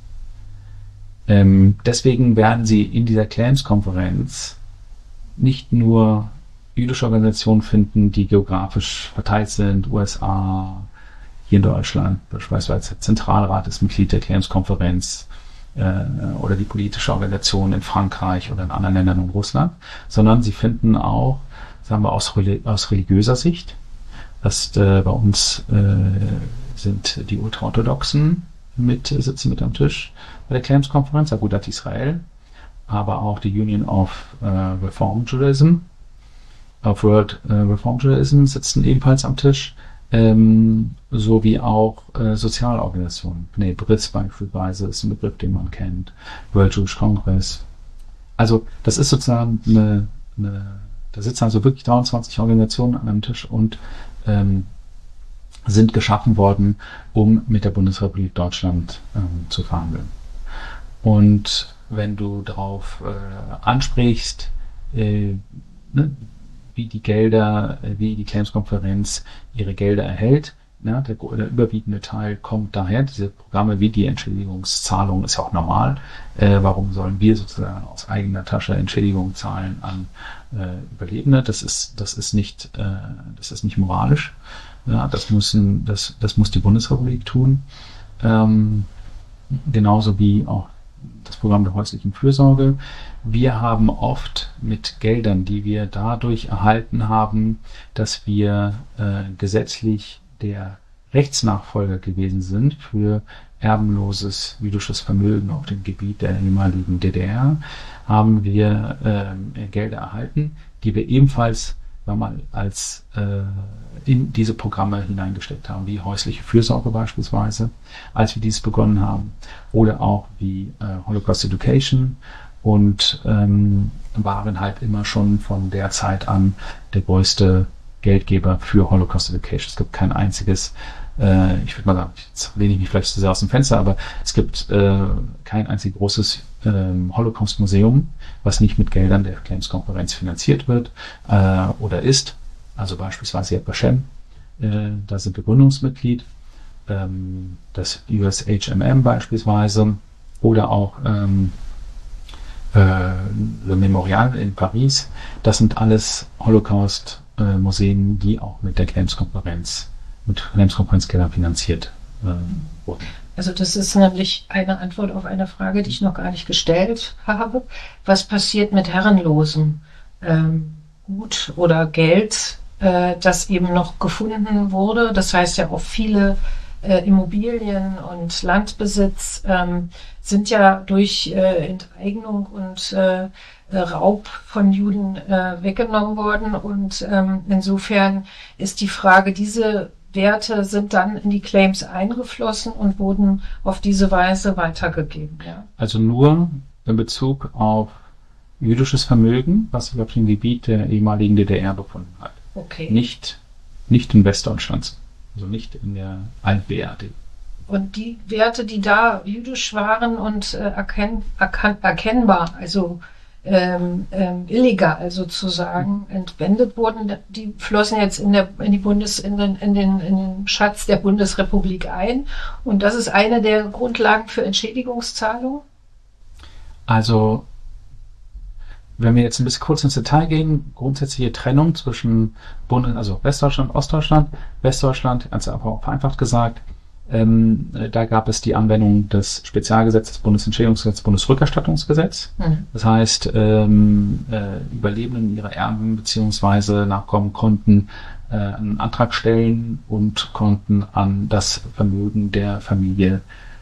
Deswegen werden Sie in dieser Claims-Konferenz nicht nur jüdische Organisationen finden, die geografisch verteilt sind, USA, hier in Deutschland, beispielsweise der Zentralrat ist Mitglied der Claims-Konferenz oder die politische Organisation in Frankreich oder in anderen Ländern und Russland, sondern Sie finden auch, sagen wir, aus religiöser Sicht, bei uns sind die Ultraorthodoxen sitzen mit am Tisch bei der Claims-Konferenz, Agudat Israel, aber auch die Union of Reform Judaism, of World Reform Judaism sitzen ebenfalls am Tisch, sowie auch Sozialorganisationen. Bnei B'rith beispielsweise ist ein Begriff, den man kennt, World Jewish Congress. Also das ist sozusagen da sitzen also wirklich 23 Organisationen an einem Tisch und sind geschaffen worden, um mit der Bundesrepublik Deutschland zu verhandeln. Und wenn du darauf ansprichst, wie die Claims-Konferenz ihre Gelder erhält, der überwiegende Teil kommt daher. Diese Programme wie die Entschädigungszahlung ist ja auch normal. Warum sollen wir sozusagen aus eigener Tasche Entschädigung zahlen an Überlebende? Das ist nicht moralisch. Ja, das muss die Bundesrepublik tun. Genauso wie auch das Programm der häuslichen Fürsorge. Wir haben oft mit Geldern, die wir dadurch erhalten haben, dass wir gesetzlich der Rechtsnachfolger gewesen sind für erbenloses jüdisches Vermögen auf dem Gebiet der ehemaligen DDR, haben wir Gelder erhalten, die wir ebenfalls als in diese Programme hineingesteckt haben, wie häusliche Fürsorge beispielsweise, als wir dies begonnen haben, oder auch wie Holocaust Education, und waren halt immer schon von der Zeit an der größte Geldgeber für Holocaust Education. Es gibt kein einziges, ich würde mal sagen, jetzt lehne ich mich vielleicht zu sehr aus dem Fenster, aber es gibt kein einziges großes Holocaust-Museum, was nicht mit Geldern der Claims-Konferenz finanziert wird oder ist. Also beispielsweise Yad Vashem, da sind wir Gründungsmitglied, das USHMM beispielsweise oder auch Le Memorial in Paris. Das sind alles Holocaust-Museen, die auch mit der Claims-Konferenz, mit Claims-Konferenzgeldern finanziert wurden. Also das ist nämlich eine Antwort auf eine Frage, die ich noch gar nicht gestellt habe. Was passiert mit herrenlosem Gut oder Geld, das eben noch gefunden wurde? Das heißt ja auch viele Immobilien und Landbesitz sind ja durch Enteignung und Raub von Juden weggenommen worden. Und insofern ist die Frage, diese Werte sind dann in die Claims eingeflossen und wurden auf diese Weise weitergegeben. Ja? Also nur in Bezug auf jüdisches Vermögen, was sich auf dem Gebiet der ehemaligen DDR befunden hat. Okay. Nicht in Westdeutschland, also nicht in der Alt-BRD. Und die Werte, die da jüdisch waren und erkennbar, also illegal sozusagen entwendet wurden, die flossen jetzt in den Schatz der Bundesrepublik ein. Und das ist eine der Grundlagen für Entschädigungszahlungen? Also, wenn wir jetzt ein bisschen kurz ins Detail gehen, grundsätzliche Trennung zwischen also Westdeutschland, Ostdeutschland. Westdeutschland, ganz einfach vereinfacht gesagt, da gab es die Anwendung des Spezialgesetzes, Bundesentschädigungsgesetz, Bundesrückerstattungsgesetz. Das heißt, Überlebenden, ihre Erben bzw. Nachkommen konnten einen Antrag stellen und konnten an das Vermögen der Familie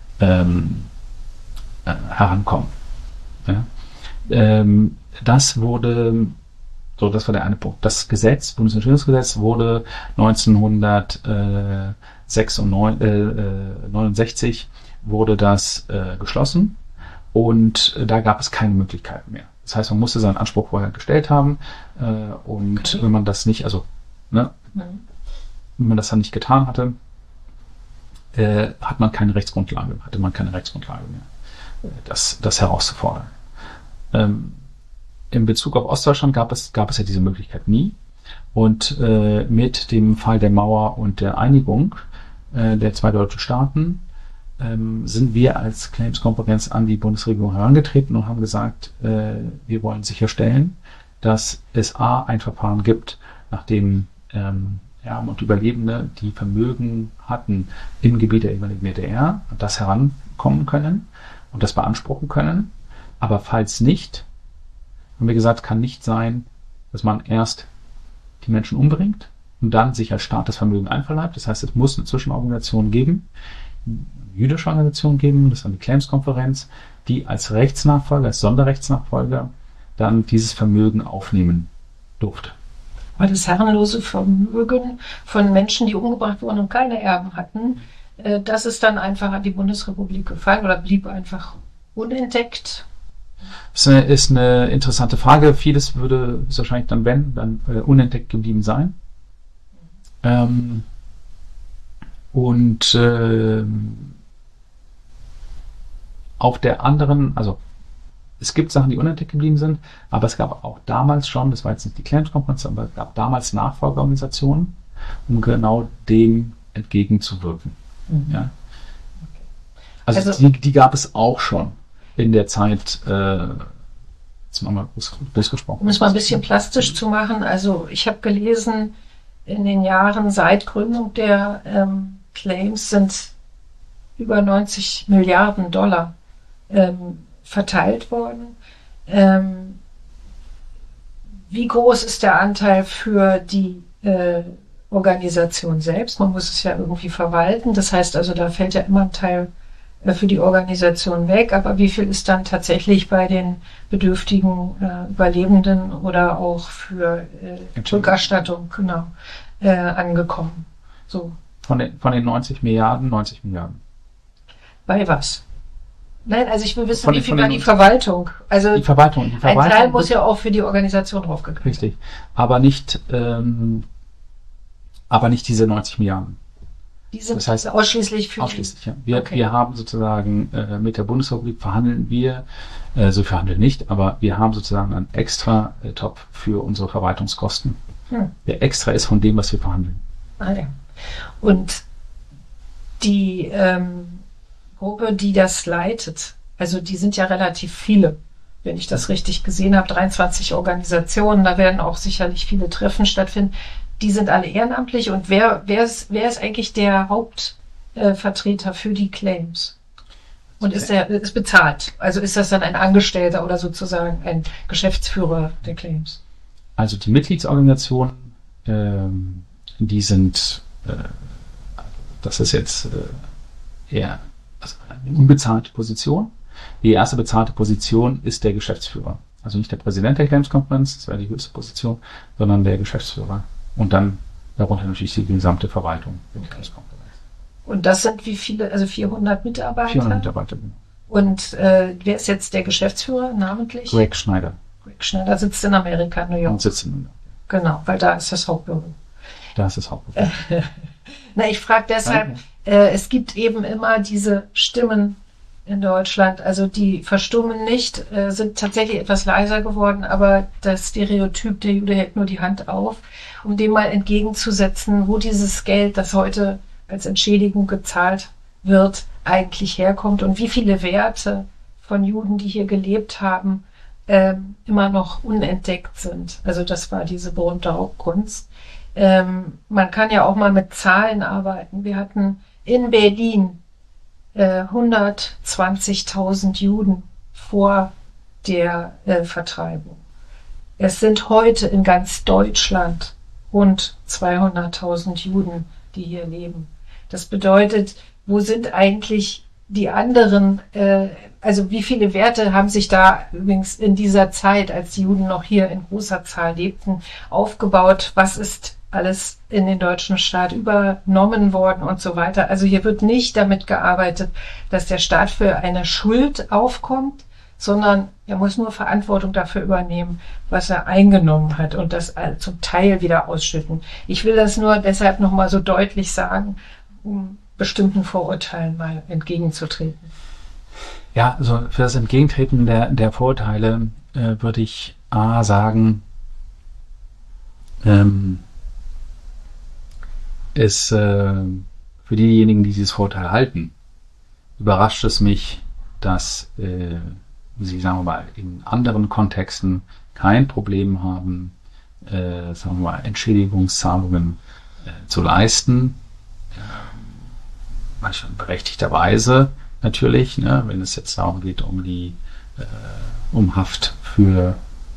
herankommen. Ja? Das war der eine Punkt. Das Gesetz, Bundesentschädigungsgesetz, wurde 1969 wurde das geschlossen und da gab es keine Möglichkeiten mehr. Das heißt, man musste seinen Anspruch vorher gestellt haben und wenn man das nicht, wenn man das dann nicht getan hatte, hatte man keine Rechtsgrundlage mehr, das herauszufordern. In Bezug auf Ostdeutschland gab es ja diese Möglichkeit nie. Und mit dem Fall der Mauer und der Einigung der zwei deutschen Staaten sind wir als Claims-Konferenz an die Bundesregierung herangetreten und haben gesagt, wir wollen sicherstellen, dass es ein Verfahren gibt, nachdem Erben und Überlebende, die Vermögen hatten im Gebiet der ehemaligen DDR, das herankommen können und das beanspruchen können. Aber falls nicht, haben wir gesagt, kann nicht sein, dass man erst die Menschen umbringt und dann sich als Staat das Vermögen einverleibt. Das heißt, es muss eine Zwischenorganisation geben, eine jüdische Organisation geben, das ist dann die Claims-Konferenz, die als Rechtsnachfolger, als Sonderrechtsnachfolger dann dieses Vermögen aufnehmen durfte. Weil das herrenlose Vermögen von Menschen, die umgebracht wurden und keine Erben hatten, das ist dann einfach an die Bundesrepublik gefallen oder blieb einfach unentdeckt. Das ist eine interessante Frage. Vieles würde wahrscheinlich dann unentdeckt geblieben sein. Auf der anderen, also es gibt Sachen, die unentdeckt geblieben sind, aber es gab auch damals schon, das war jetzt nicht die Claims-Konferenz, aber es gab damals Nachfolgeorganisationen, um genau dem entgegenzuwirken. Ja? Also die gab es auch schon in der Zeit, jetzt mal durchgesprochen. Um es mal ein bisschen plastisch zu machen, also ich habe gelesen, in den Jahren seit Gründung der Claims sind über 90 Milliarden Dollar verteilt worden. Wie groß ist der Anteil für die Organisation selbst? Man muss es ja irgendwie verwalten. Das heißt also, da fällt ja immer ein Teil für die Organisation weg, aber wie viel ist dann tatsächlich bei den bedürftigen Überlebenden oder auch für Rückerstattung angekommen? So. Von den 90 Milliarden. Bei was? Nein, also ich will wissen, Von wie den- viel von war den- die Verwaltung? Also Die Verwaltung. ein Teil muss ja auch für die Organisation draufgegangen sein. Richtig. Aber nicht diese 90 Milliarden. Die sind Das heißt, ausschließlich für Ausschließlich, ja. Okay. Wir haben sozusagen mit der Bundesrepublik verhandeln wir, so verhandeln nicht, aber wir haben sozusagen einen extra Topf für unsere Verwaltungskosten, der extra ist von dem, was wir verhandeln. Ah, ja. Und die Gruppe, die das leitet, also die sind ja relativ viele, wenn ich das richtig gesehen habe, 23 Organisationen, da werden auch sicherlich viele Treffen stattfinden. Die sind alle ehrenamtlich und wer ist eigentlich der Hauptvertreter für die Claims? Und ist bezahlt? Also ist das dann ein Angestellter oder sozusagen ein Geschäftsführer der Claims? Also die Mitgliedsorganisationen, die sind, das ist jetzt eher eine unbezahlte Position. Die erste bezahlte Position ist der Geschäftsführer. Also nicht der Präsident der Claims-Konferenz, das wäre die höchste Position, sondern der Geschäftsführer. Und dann darunter natürlich die gesamte Verwaltung der Claims-Konferenz. Und das sind wie viele, also 400 Mitarbeiter? 400 Mitarbeiter. Genau. Und wer ist jetzt der Geschäftsführer namentlich? Greg Schneider. Greg Schneider sitzt in Amerika, New York. Und sitzt in New York. Genau, weil da ist das Hauptbüro. Da ist das Hauptproblem. Na, ich frage deshalb, es gibt eben immer diese Stimmen in Deutschland, also die verstummen nicht, sind tatsächlich etwas leiser geworden, aber das Stereotyp, der Jude hält nur die Hand auf, um dem mal entgegenzusetzen, wo dieses Geld, das heute als Entschädigung gezahlt wird, eigentlich herkommt und wie viele Werte von Juden, die hier gelebt haben, immer noch unentdeckt sind. Also das war diese berühmte Raubkunst. Man kann ja auch mal mit Zahlen arbeiten. Wir hatten in Berlin 120.000 Juden vor der Vertreibung. Es sind heute in ganz Deutschland rund 200.000 Juden, die hier leben. Das bedeutet, wo sind eigentlich die anderen, also wie viele Werte haben sich da übrigens in dieser Zeit, als die Juden noch hier in großer Zahl lebten, aufgebaut? Was ist alles in den deutschen Staat übernommen worden und so weiter? Also hier wird nicht damit gearbeitet, dass der Staat für eine Schuld aufkommt, sondern er muss nur Verantwortung dafür übernehmen, was er eingenommen hat und das zum Teil wieder ausschütten. Ich will das nur deshalb nochmal so deutlich sagen, um bestimmten Vorurteilen mal entgegenzutreten. Ja, also für das Entgegentreten der Vorurteile würde ich sagen, für diejenigen, die dieses Vorurteil halten, überrascht es mich, dass sie, sagen wir mal, in anderen Kontexten kein Problem haben, sagen wir mal, Entschädigungszahlungen zu leisten. Manchmal berechtigterweise natürlich, ne, wenn es jetzt darum geht, um Haft für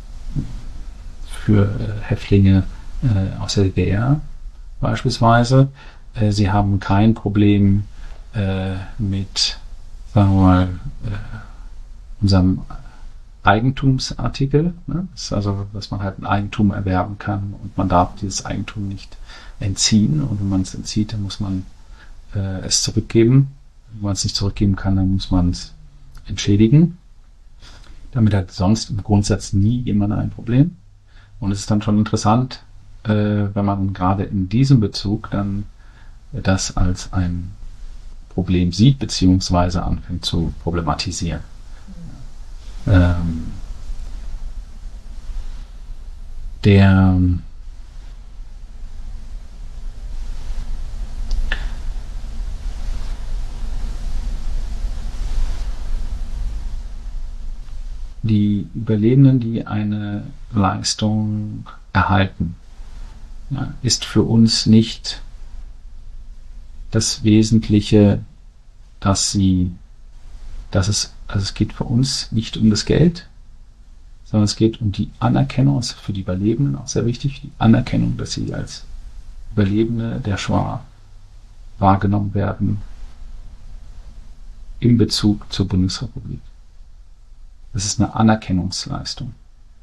Häftlinge aus der DDR beispielsweise. Sie haben kein Problem mit, sagen wir mal, unserem Eigentumsartikel. Ne? Das ist also, dass man halt ein Eigentum erwerben kann und man darf dieses Eigentum nicht entziehen. Und wenn man es entzieht, dann muss man es zurückgeben. Wenn man es nicht zurückgeben kann, dann muss man es entschädigen. Damit hat sonst im Grundsatz nie jemand ein Problem. Und es ist dann schon interessant, wenn man gerade in diesem Bezug dann das als ein Problem sieht, beziehungsweise anfängt zu problematisieren. Die Überlebenden, die eine Leistung erhalten, ja, ist für uns nicht das Wesentliche, es geht für uns nicht um das Geld, sondern es geht um die Anerkennung, ist für die Überlebenden auch sehr wichtig, die Anerkennung, dass sie als Überlebende der Shoah wahrgenommen werden im Bezug zur Bundesrepublik. Das ist eine Anerkennungsleistung.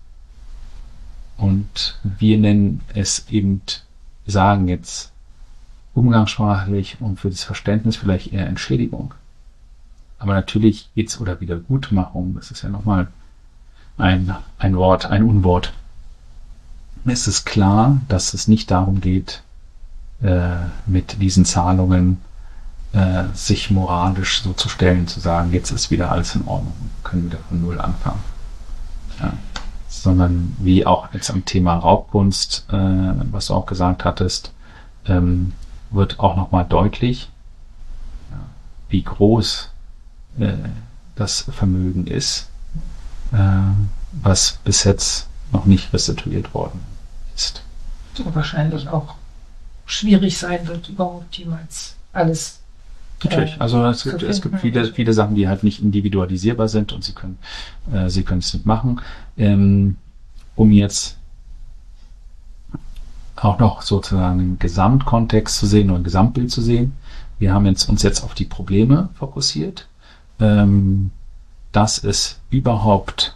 Und wir nennen es eben, sagen jetzt umgangssprachlich und für das Verständnis vielleicht eher Entschädigung. Aber natürlich geht's oder Wiedergutmachung, das ist ja nochmal ein Wort, ein Unwort. Es ist klar, dass es nicht darum geht, mit diesen Zahlungen sich moralisch so zu stellen, zu sagen, jetzt ist wieder alles in Ordnung, wir können wieder von Null anfangen. Ja. Sondern wie auch jetzt am Thema Raubkunst, was du auch gesagt hattest, wird auch nochmal deutlich, ja, wie groß das Vermögen ist, was bis jetzt noch nicht restituiert worden ist. Und wahrscheinlich auch schwierig sein wird, überhaupt jemals alles. Natürlich, also es gibt viele Sachen, die halt nicht individualisierbar sind und sie können es nicht machen. Um jetzt auch noch sozusagen einen Gesamtkontext zu sehen oder ein Gesamtbild zu sehen. Wir haben uns jetzt auf die Probleme fokussiert, dass es überhaupt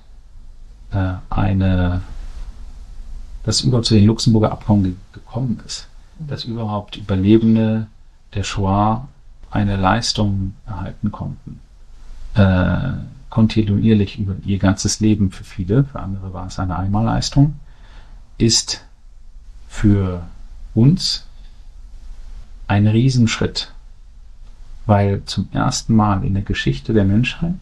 dass überhaupt zu den Luxemburger Abkommen gekommen ist, dass überhaupt Überlebende der Shoah eine Leistung erhalten konnten, kontinuierlich über ihr ganzes Leben für viele, für andere war es eine Einmalleistung, ist für uns ein Riesenschritt, weil zum ersten Mal in der Geschichte der Menschheit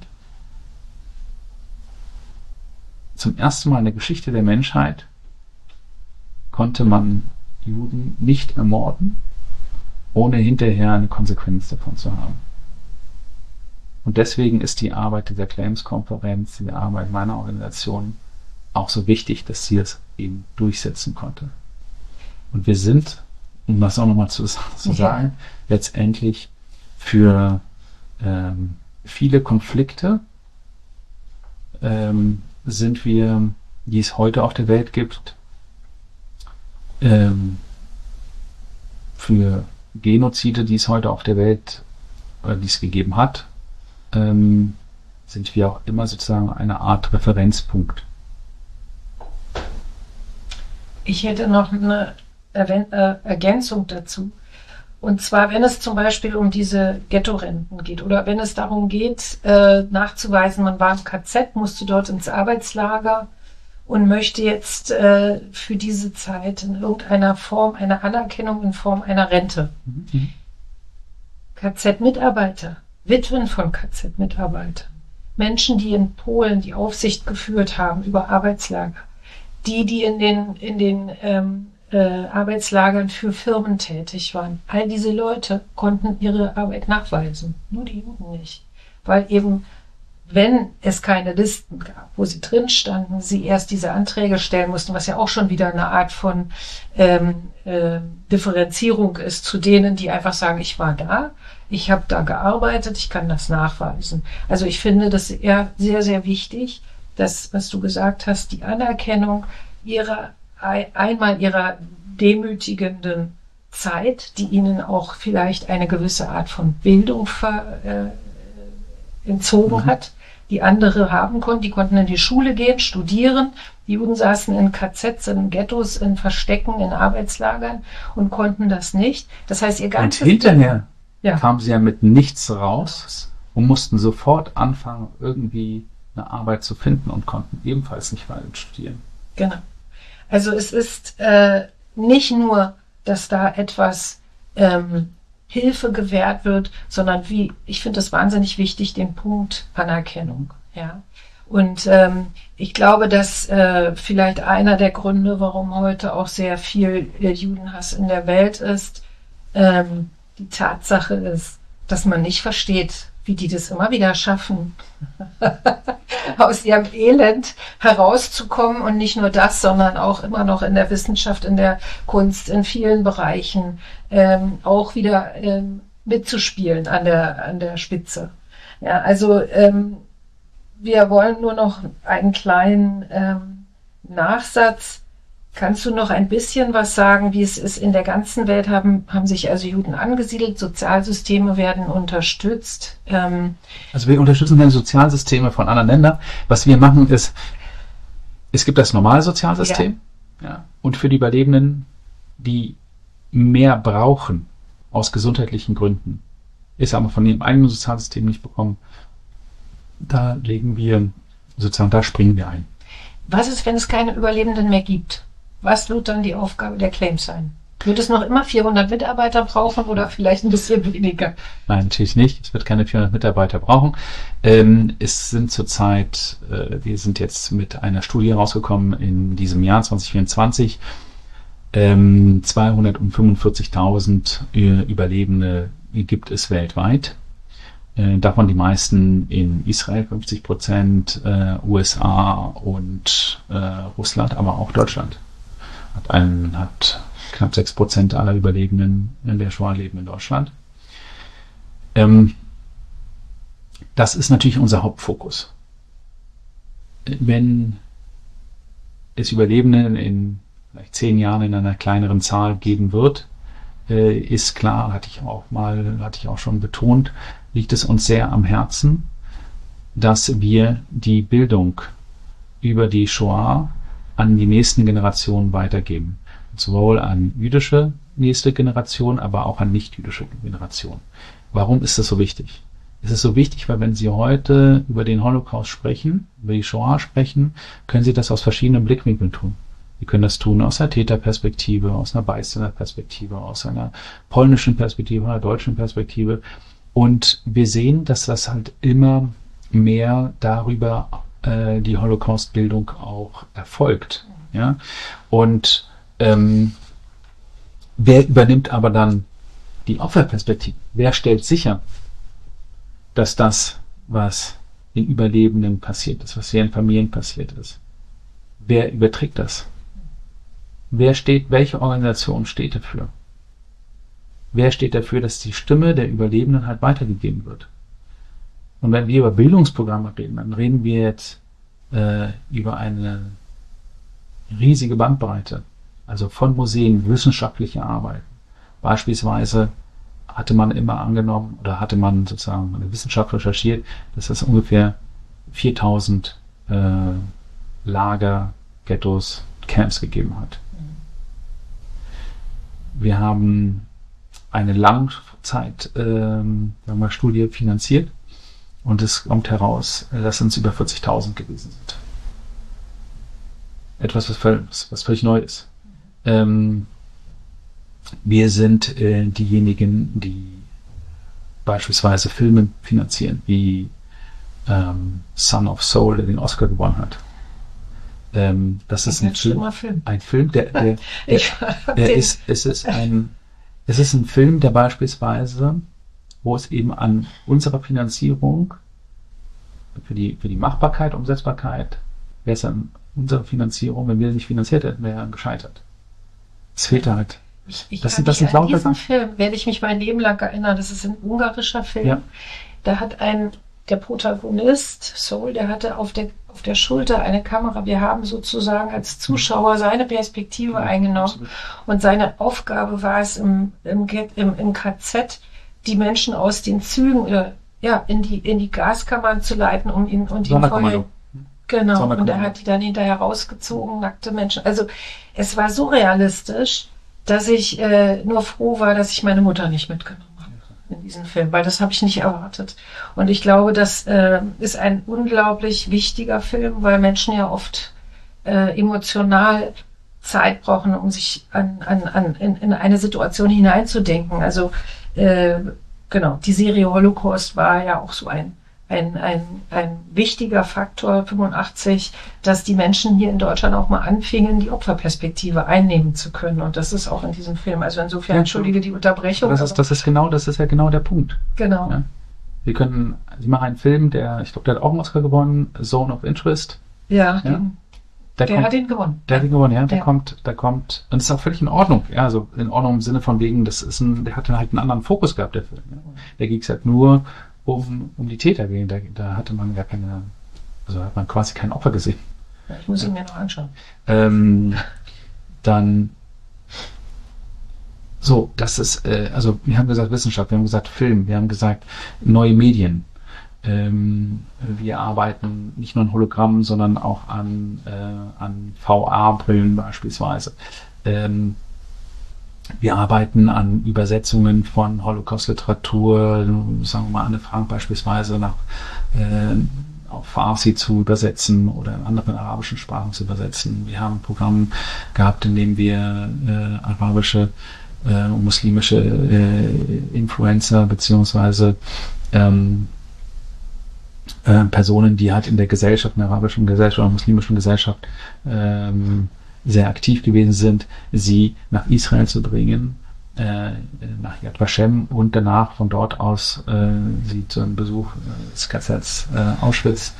konnte man Juden nicht ermorden, ohne hinterher eine Konsequenz davon zu haben. Und deswegen ist die Arbeit dieser Claims-Konferenz, die Arbeit meiner Organisation auch so wichtig, dass sie es eben durchsetzen konnte. Und wir sind, um das auch nochmal zu sagen, letztendlich für viele Konflikte sind wir, die es heute auf der Welt gibt, für Genozide, die es heute auf der Welt, oder die es gegeben hat, sind wir auch immer sozusagen eine Art Referenzpunkt. Ich hätte noch eine Ergänzung dazu. Und zwar, wenn es zum Beispiel um diese Ghetto-Renten geht oder wenn es darum geht, nachzuweisen, man war im KZ, musste dort ins Arbeitslager und möchte jetzt für diese Zeit in irgendeiner Form eine Anerkennung in Form einer Rente. Mhm. KZ-Mitarbeiter, Witwen von KZ-Mitarbeitern, Menschen, die in Polen die Aufsicht geführt haben über Arbeitslager, die in den Arbeitslagern für Firmen tätig waren. All diese Leute konnten ihre Arbeit nachweisen, nur die Juden nicht. Weil eben, wenn es keine Listen gab, wo sie drin standen, sie erst diese Anträge stellen mussten, was ja auch schon wieder eine Art von Differenzierung ist zu denen, die einfach sagen, ich war da, ich habe da gearbeitet, ich kann das nachweisen. Also ich finde das eher sehr, sehr wichtig, dass, was du gesagt hast, die Anerkennung ihrer demütigenden Zeit, die ihnen auch vielleicht eine gewisse Art von Bildung entzogen hat, die andere haben konnten. Die konnten in die Schule gehen, studieren. Die Juden saßen in KZs, in Ghettos, in Verstecken, in Arbeitslagern und konnten das nicht. Das heißt, ihr ganzes... Und hinterher kamen sie ja mit nichts raus und mussten sofort anfangen, irgendwie eine Arbeit zu finden und konnten ebenfalls nicht weiter studieren. Genau. Also es ist nicht nur, dass da etwas Hilfe gewährt wird, sondern ich finde es wahnsinnig wichtig, den Punkt Anerkennung. Ja. Und ich glaube, dass vielleicht einer der Gründe, warum heute auch sehr viel Judenhass in der Welt ist, die Tatsache ist, dass man nicht versteht, wie die das immer wieder schaffen, aus ihrem Elend herauszukommen und nicht nur das, sondern auch immer noch in der Wissenschaft, in der Kunst, in vielen Bereichen auch wieder mitzuspielen an der Spitze. Ja, also wir wollen nur noch einen kleinen Nachsatz Kannst du noch ein bisschen was sagen, wie es ist in der ganzen Welt? Haben sich also Juden angesiedelt, Sozialsysteme werden unterstützt? Also wir unterstützen keine Sozialsysteme von anderen Ländern. Was wir machen ist, es gibt das normale Sozialsystem, ja, und für die Überlebenden, die mehr brauchen aus gesundheitlichen Gründen, ist aber von ihrem eigenen Sozialsystem nicht bekommen, da legen wir sozusagen, da springen wir ein. Was ist, wenn es keine Überlebenden mehr gibt? Was wird dann die Aufgabe der Claims sein? Wird es noch immer 400 Mitarbeiter brauchen oder vielleicht ein bisschen weniger? Nein, natürlich nicht. Es wird keine 400 Mitarbeiter brauchen. Es sind zurzeit, wir sind jetzt mit einer Studie rausgekommen in diesem Jahr 2024, 245.000 Überlebende gibt es weltweit. Davon die meisten in Israel, 50%, USA und Russland, aber auch Deutschland. Hat knapp 6% aller Überlebenden in der Shoah leben in Deutschland. Das ist natürlich unser Hauptfokus. Wenn es Überlebende in vielleicht 10 Jahren in einer kleineren Zahl geben wird, ist klar, hatte ich auch schon betont, liegt es uns sehr am Herzen, dass wir die Bildung über die Shoah an die nächsten Generationen weitergeben. Sowohl an jüdische nächste Generation, aber auch an nicht-jüdische Generation. Warum ist das so wichtig? Es ist so wichtig, weil wenn Sie heute über den Holocaust sprechen, über die Shoah sprechen, können Sie das aus verschiedenen Blickwinkeln tun. Sie können das tun aus einer Täterperspektive, aus einer Byständerperspektive, aus einer polnischen Perspektive, einer deutschen Perspektive. Und wir sehen, dass das halt immer mehr darüber die Holocaust-Bildung auch erfolgt. Ja? Und wer übernimmt aber dann die Opferperspektive? Wer stellt sicher, dass das, was den Überlebenden passiert ist, was ihren Familien passiert ist, wer überträgt das? Welche Organisation steht dafür? Wer steht dafür, dass die Stimme der Überlebenden halt weitergegeben wird? Und wenn wir über Bildungsprogramme reden, dann reden wir jetzt über eine riesige Bandbreite. Also von Museen, wissenschaftliche Arbeiten. Beispielsweise hatte man immer angenommen oder hatte man sozusagen in der Wissenschaft recherchiert, dass es ungefähr 4000 Lager, Ghettos, Camps gegeben hat. Wir haben eine Langzeit-Studie finanziert und es kommt heraus, dass es über 40.000 gewesen sind. Etwas, was völlig neu ist. Wir sind diejenigen, die beispielsweise Filme finanzieren, wie Son of Soul, der den Oscar gewonnen hat. Das ist ein Film, der ist ein Film, der beispielsweise, wo es eben an unserer Finanzierung für die Machbarkeit, Umsetzbarkeit, wäre es an unserer Finanzierung, wenn wir nicht finanziert hätten, wäre er gescheitert. Es fehlt halt. An diesen Film werde ich mich mein Leben lang erinnern. Das ist ein ungarischer Film. Ja. Da hat der Protagonist, Soul, der hatte auf der Schulter eine Kamera. Wir haben sozusagen als Zuschauer seine Perspektive eingenommen. Absolut. Und seine Aufgabe war es, im KZ die Menschen aus den Zügen in die Gaskammern zu leiten, um ihn vorher. Genau. Und er hat die dann hinterher rausgezogen, nackte Menschen. Also es war so realistisch, dass ich nur froh war, dass ich meine Mutter nicht mitgenommen habe in diesen Film, weil das habe ich nicht erwartet. Und ich glaube, das ist ein unglaublich wichtiger Film, weil Menschen ja oft emotional Zeit brauchen, um sich in eine Situation hineinzudenken. Also genau, die Serie Holocaust war ja auch so ein wichtiger Faktor 85, dass die Menschen hier in Deutschland auch mal anfingen, die Opferperspektive einnehmen zu können. Und das ist auch in diesem Film. Also insofern, entschuldige die Unterbrechung. Das ist ja genau der Punkt. Genau. Ja? Sie machen einen Film, ich glaube, der hat auch einen Oscar gewonnen, Zone of Interest. Ja. Der hat ihn gewonnen. Der hat ihn gewonnen, ja. Der kommt, und das ist auch völlig in Ordnung. Ja, also in Ordnung im Sinne von wegen, der hatte halt einen anderen Fokus gehabt, der Film. Ja. Der ging es halt nur um die Täter gehen. Da hatte man gar keine, also hat man quasi kein Opfer gesehen. Ich muss ihn mir noch anschauen. dann so, das ist, also wir haben gesagt Wissenschaft, wir haben gesagt Film, wir haben gesagt neue Medien. Wir arbeiten nicht nur an Hologrammen, sondern auch an VR-Brillen beispielsweise. Wir arbeiten an Übersetzungen von Holocaust-Literatur, sagen wir mal Anne Frank beispielsweise auf Farsi zu übersetzen oder in anderen arabischen Sprachen zu übersetzen. Wir haben ein Programm gehabt, in dem wir arabische und muslimische Influencer beziehungsweise Personen, die halt in der Gesellschaft, in der arabischen Gesellschaft oder muslimischen Gesellschaft sehr aktiv gewesen sind, sie nach Israel zu bringen, nach Yad Vashem und danach von dort aus sie zu einem Besuch des KZs Auschwitz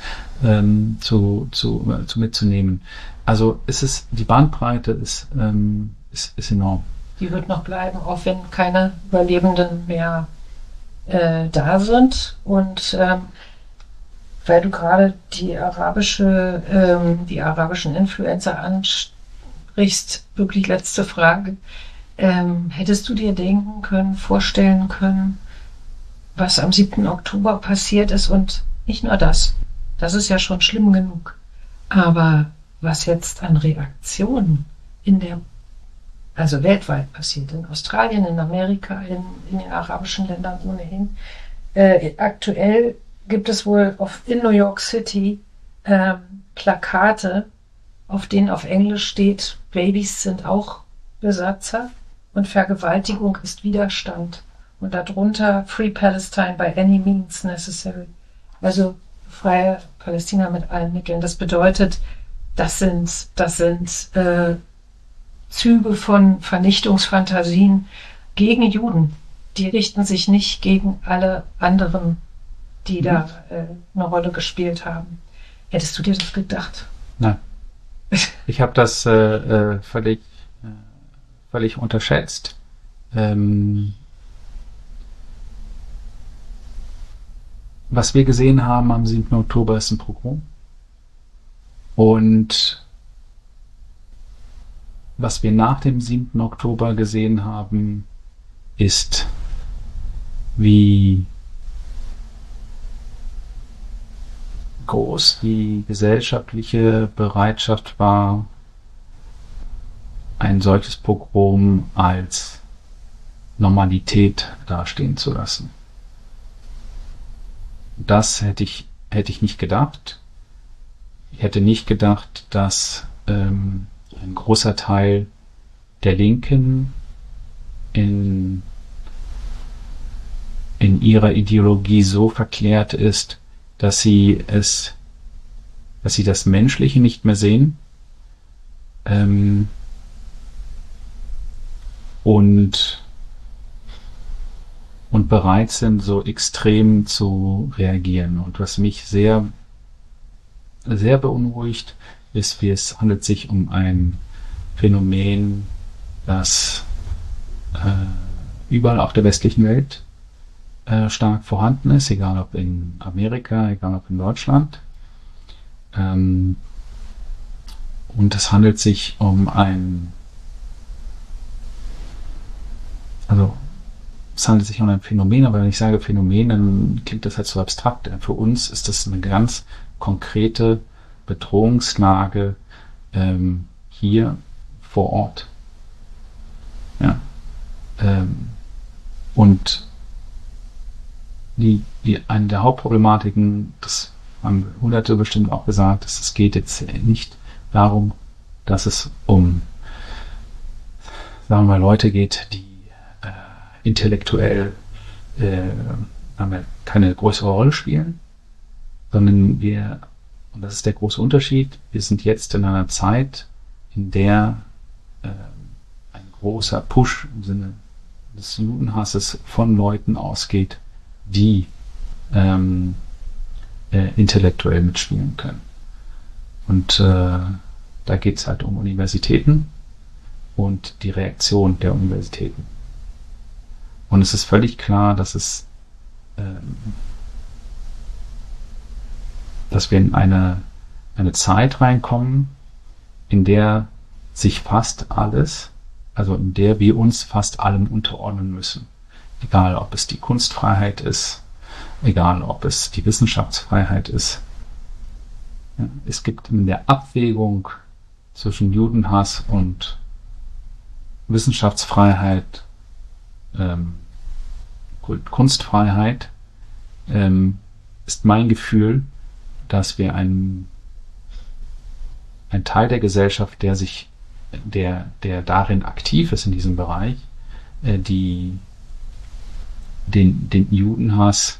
mitzunehmen. Also die Bandbreite ist enorm. Die wird noch bleiben, auch wenn keine Überlebenden mehr da sind. Und weil du gerade die arabischen Influencer ansprichst, wirklich letzte Frage. Hättest du dir vorstellen können, was am 7. Oktober passiert ist? Und nicht nur das ist ja schon schlimm genug, aber was jetzt an Reaktionen also weltweit passiert, in Australien, in Amerika, in den arabischen Ländern ohnehin. Aktuell gibt es wohl in New York City Plakate, auf denen auf Englisch steht, Babys sind auch Besatzer und Vergewaltigung ist Widerstand. Und darunter Free Palestine by any means necessary. Also freie Palästina mit allen Mitteln. Das bedeutet, das sind Züge von Vernichtungsfantasien gegen Juden. Die richten sich nicht gegen alle anderen, die da eine Rolle gespielt haben. Hättest du dir das gedacht? Nein. Ich habe das völlig unterschätzt. Was wir gesehen haben am 7. Oktober ist ein Pogrom. Und was wir nach dem 7. Oktober gesehen haben, ist, wie groß die gesellschaftliche Bereitschaft war, ein solches Pogrom als Normalität dastehen zu lassen. Das hätte ich nicht gedacht. Ich hätte nicht gedacht, dass ein großer Teil der Linken in ihrer Ideologie so verklärt ist, dass sie das Menschliche nicht mehr sehen und bereit sind, so extrem zu reagieren. Und was mich sehr, sehr beunruhigt, ist, es handelt sich um ein Phänomen, das überall auf der westlichen Welt stark vorhanden ist, egal ob in Amerika, egal ob in Deutschland. Und es handelt sich um ein Phänomen, aber wenn ich sage Phänomen, dann klingt das halt so abstrakt. Für uns ist das eine ganz konkrete Bedrohungslage hier vor Ort. Ja. Und eine der Hauptproblematiken, das haben Hunderte bestimmt auch gesagt, dass es geht jetzt nicht darum, dass es um, sagen wir mal, Leute geht, die intellektuell keine größere Rolle spielen, sondern und das ist der große Unterschied, wir sind jetzt in einer Zeit, in der ein großer Push im Sinne des Judenhasses von Leuten ausgeht, die intellektuell mitspielen können. Und da geht es halt um Universitäten und die Reaktion der Universitäten. Und es ist völlig klar, dass wir in eine Zeit reinkommen, in der sich fast alles, also in der wir uns fast allem unterordnen müssen. Egal, ob es die Kunstfreiheit ist, egal, ob es die Wissenschaftsfreiheit ist. Ja, es gibt in der Abwägung zwischen Judenhass und Wissenschaftsfreiheit, Kunstfreiheit, ist mein Gefühl, dass wir ein Teil der Gesellschaft, der darin aktiv ist in diesem Bereich, den Judenhass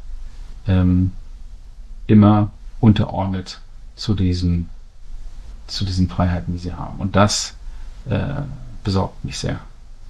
immer unterordnet zu diesen Freiheiten, die sie haben. Und das besorgt mich sehr.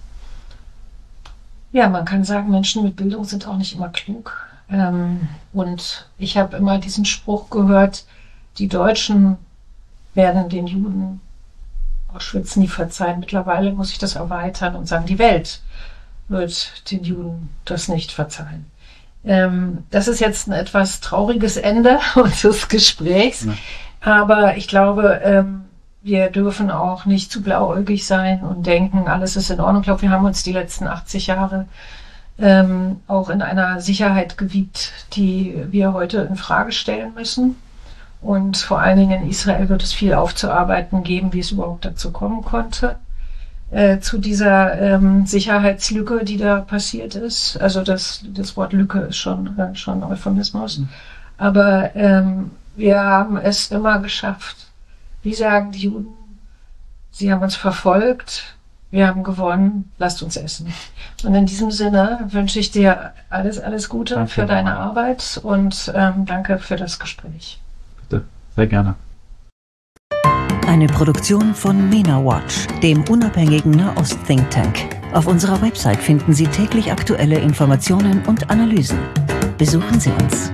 Ja, man kann sagen, Menschen mit Bildung sind auch nicht immer klug. Und ich habe immer diesen Spruch gehört, die Deutschen werden den Juden Auschwitz nie verzeihen. Mittlerweile muss ich das erweitern und sagen, die Welt wird den Juden das nicht verzeihen. Das ist jetzt ein etwas trauriges Ende unseres Gesprächs, ja. Aber ich glaube, wir dürfen auch nicht zu blauäugig sein und denken, alles ist in Ordnung. Ich glaube, wir haben uns die letzten 80 Jahre auch in einer Sicherheit gewiegt, die wir heute in Frage stellen müssen. Und vor allen Dingen in Israel wird es viel aufzuarbeiten geben, wie es überhaupt dazu kommen konnte, zu dieser Sicherheitslücke, die da passiert ist. Also das Wort Lücke ist schon Euphemismus. Mhm. Aber wir haben es immer geschafft. Wie sagen die Juden? Sie haben uns verfolgt, wir haben gewonnen, lasst uns essen. Und in diesem Sinne wünsche ich dir alles Gute danke für deine Arbeit und danke für das Gespräch. Bitte, sehr gerne. Eine Produktion von MENA Watch, dem unabhängigen Nahost-Think Tank. Auf unserer Website finden Sie täglich aktuelle Informationen und Analysen. Besuchen Sie uns.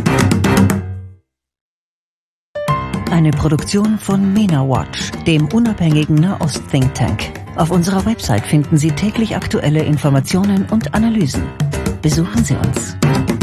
Eine Produktion von MENA Watch, dem unabhängigen Nahost-Think Tank. Auf unserer Website finden Sie täglich aktuelle Informationen und Analysen. Besuchen Sie uns.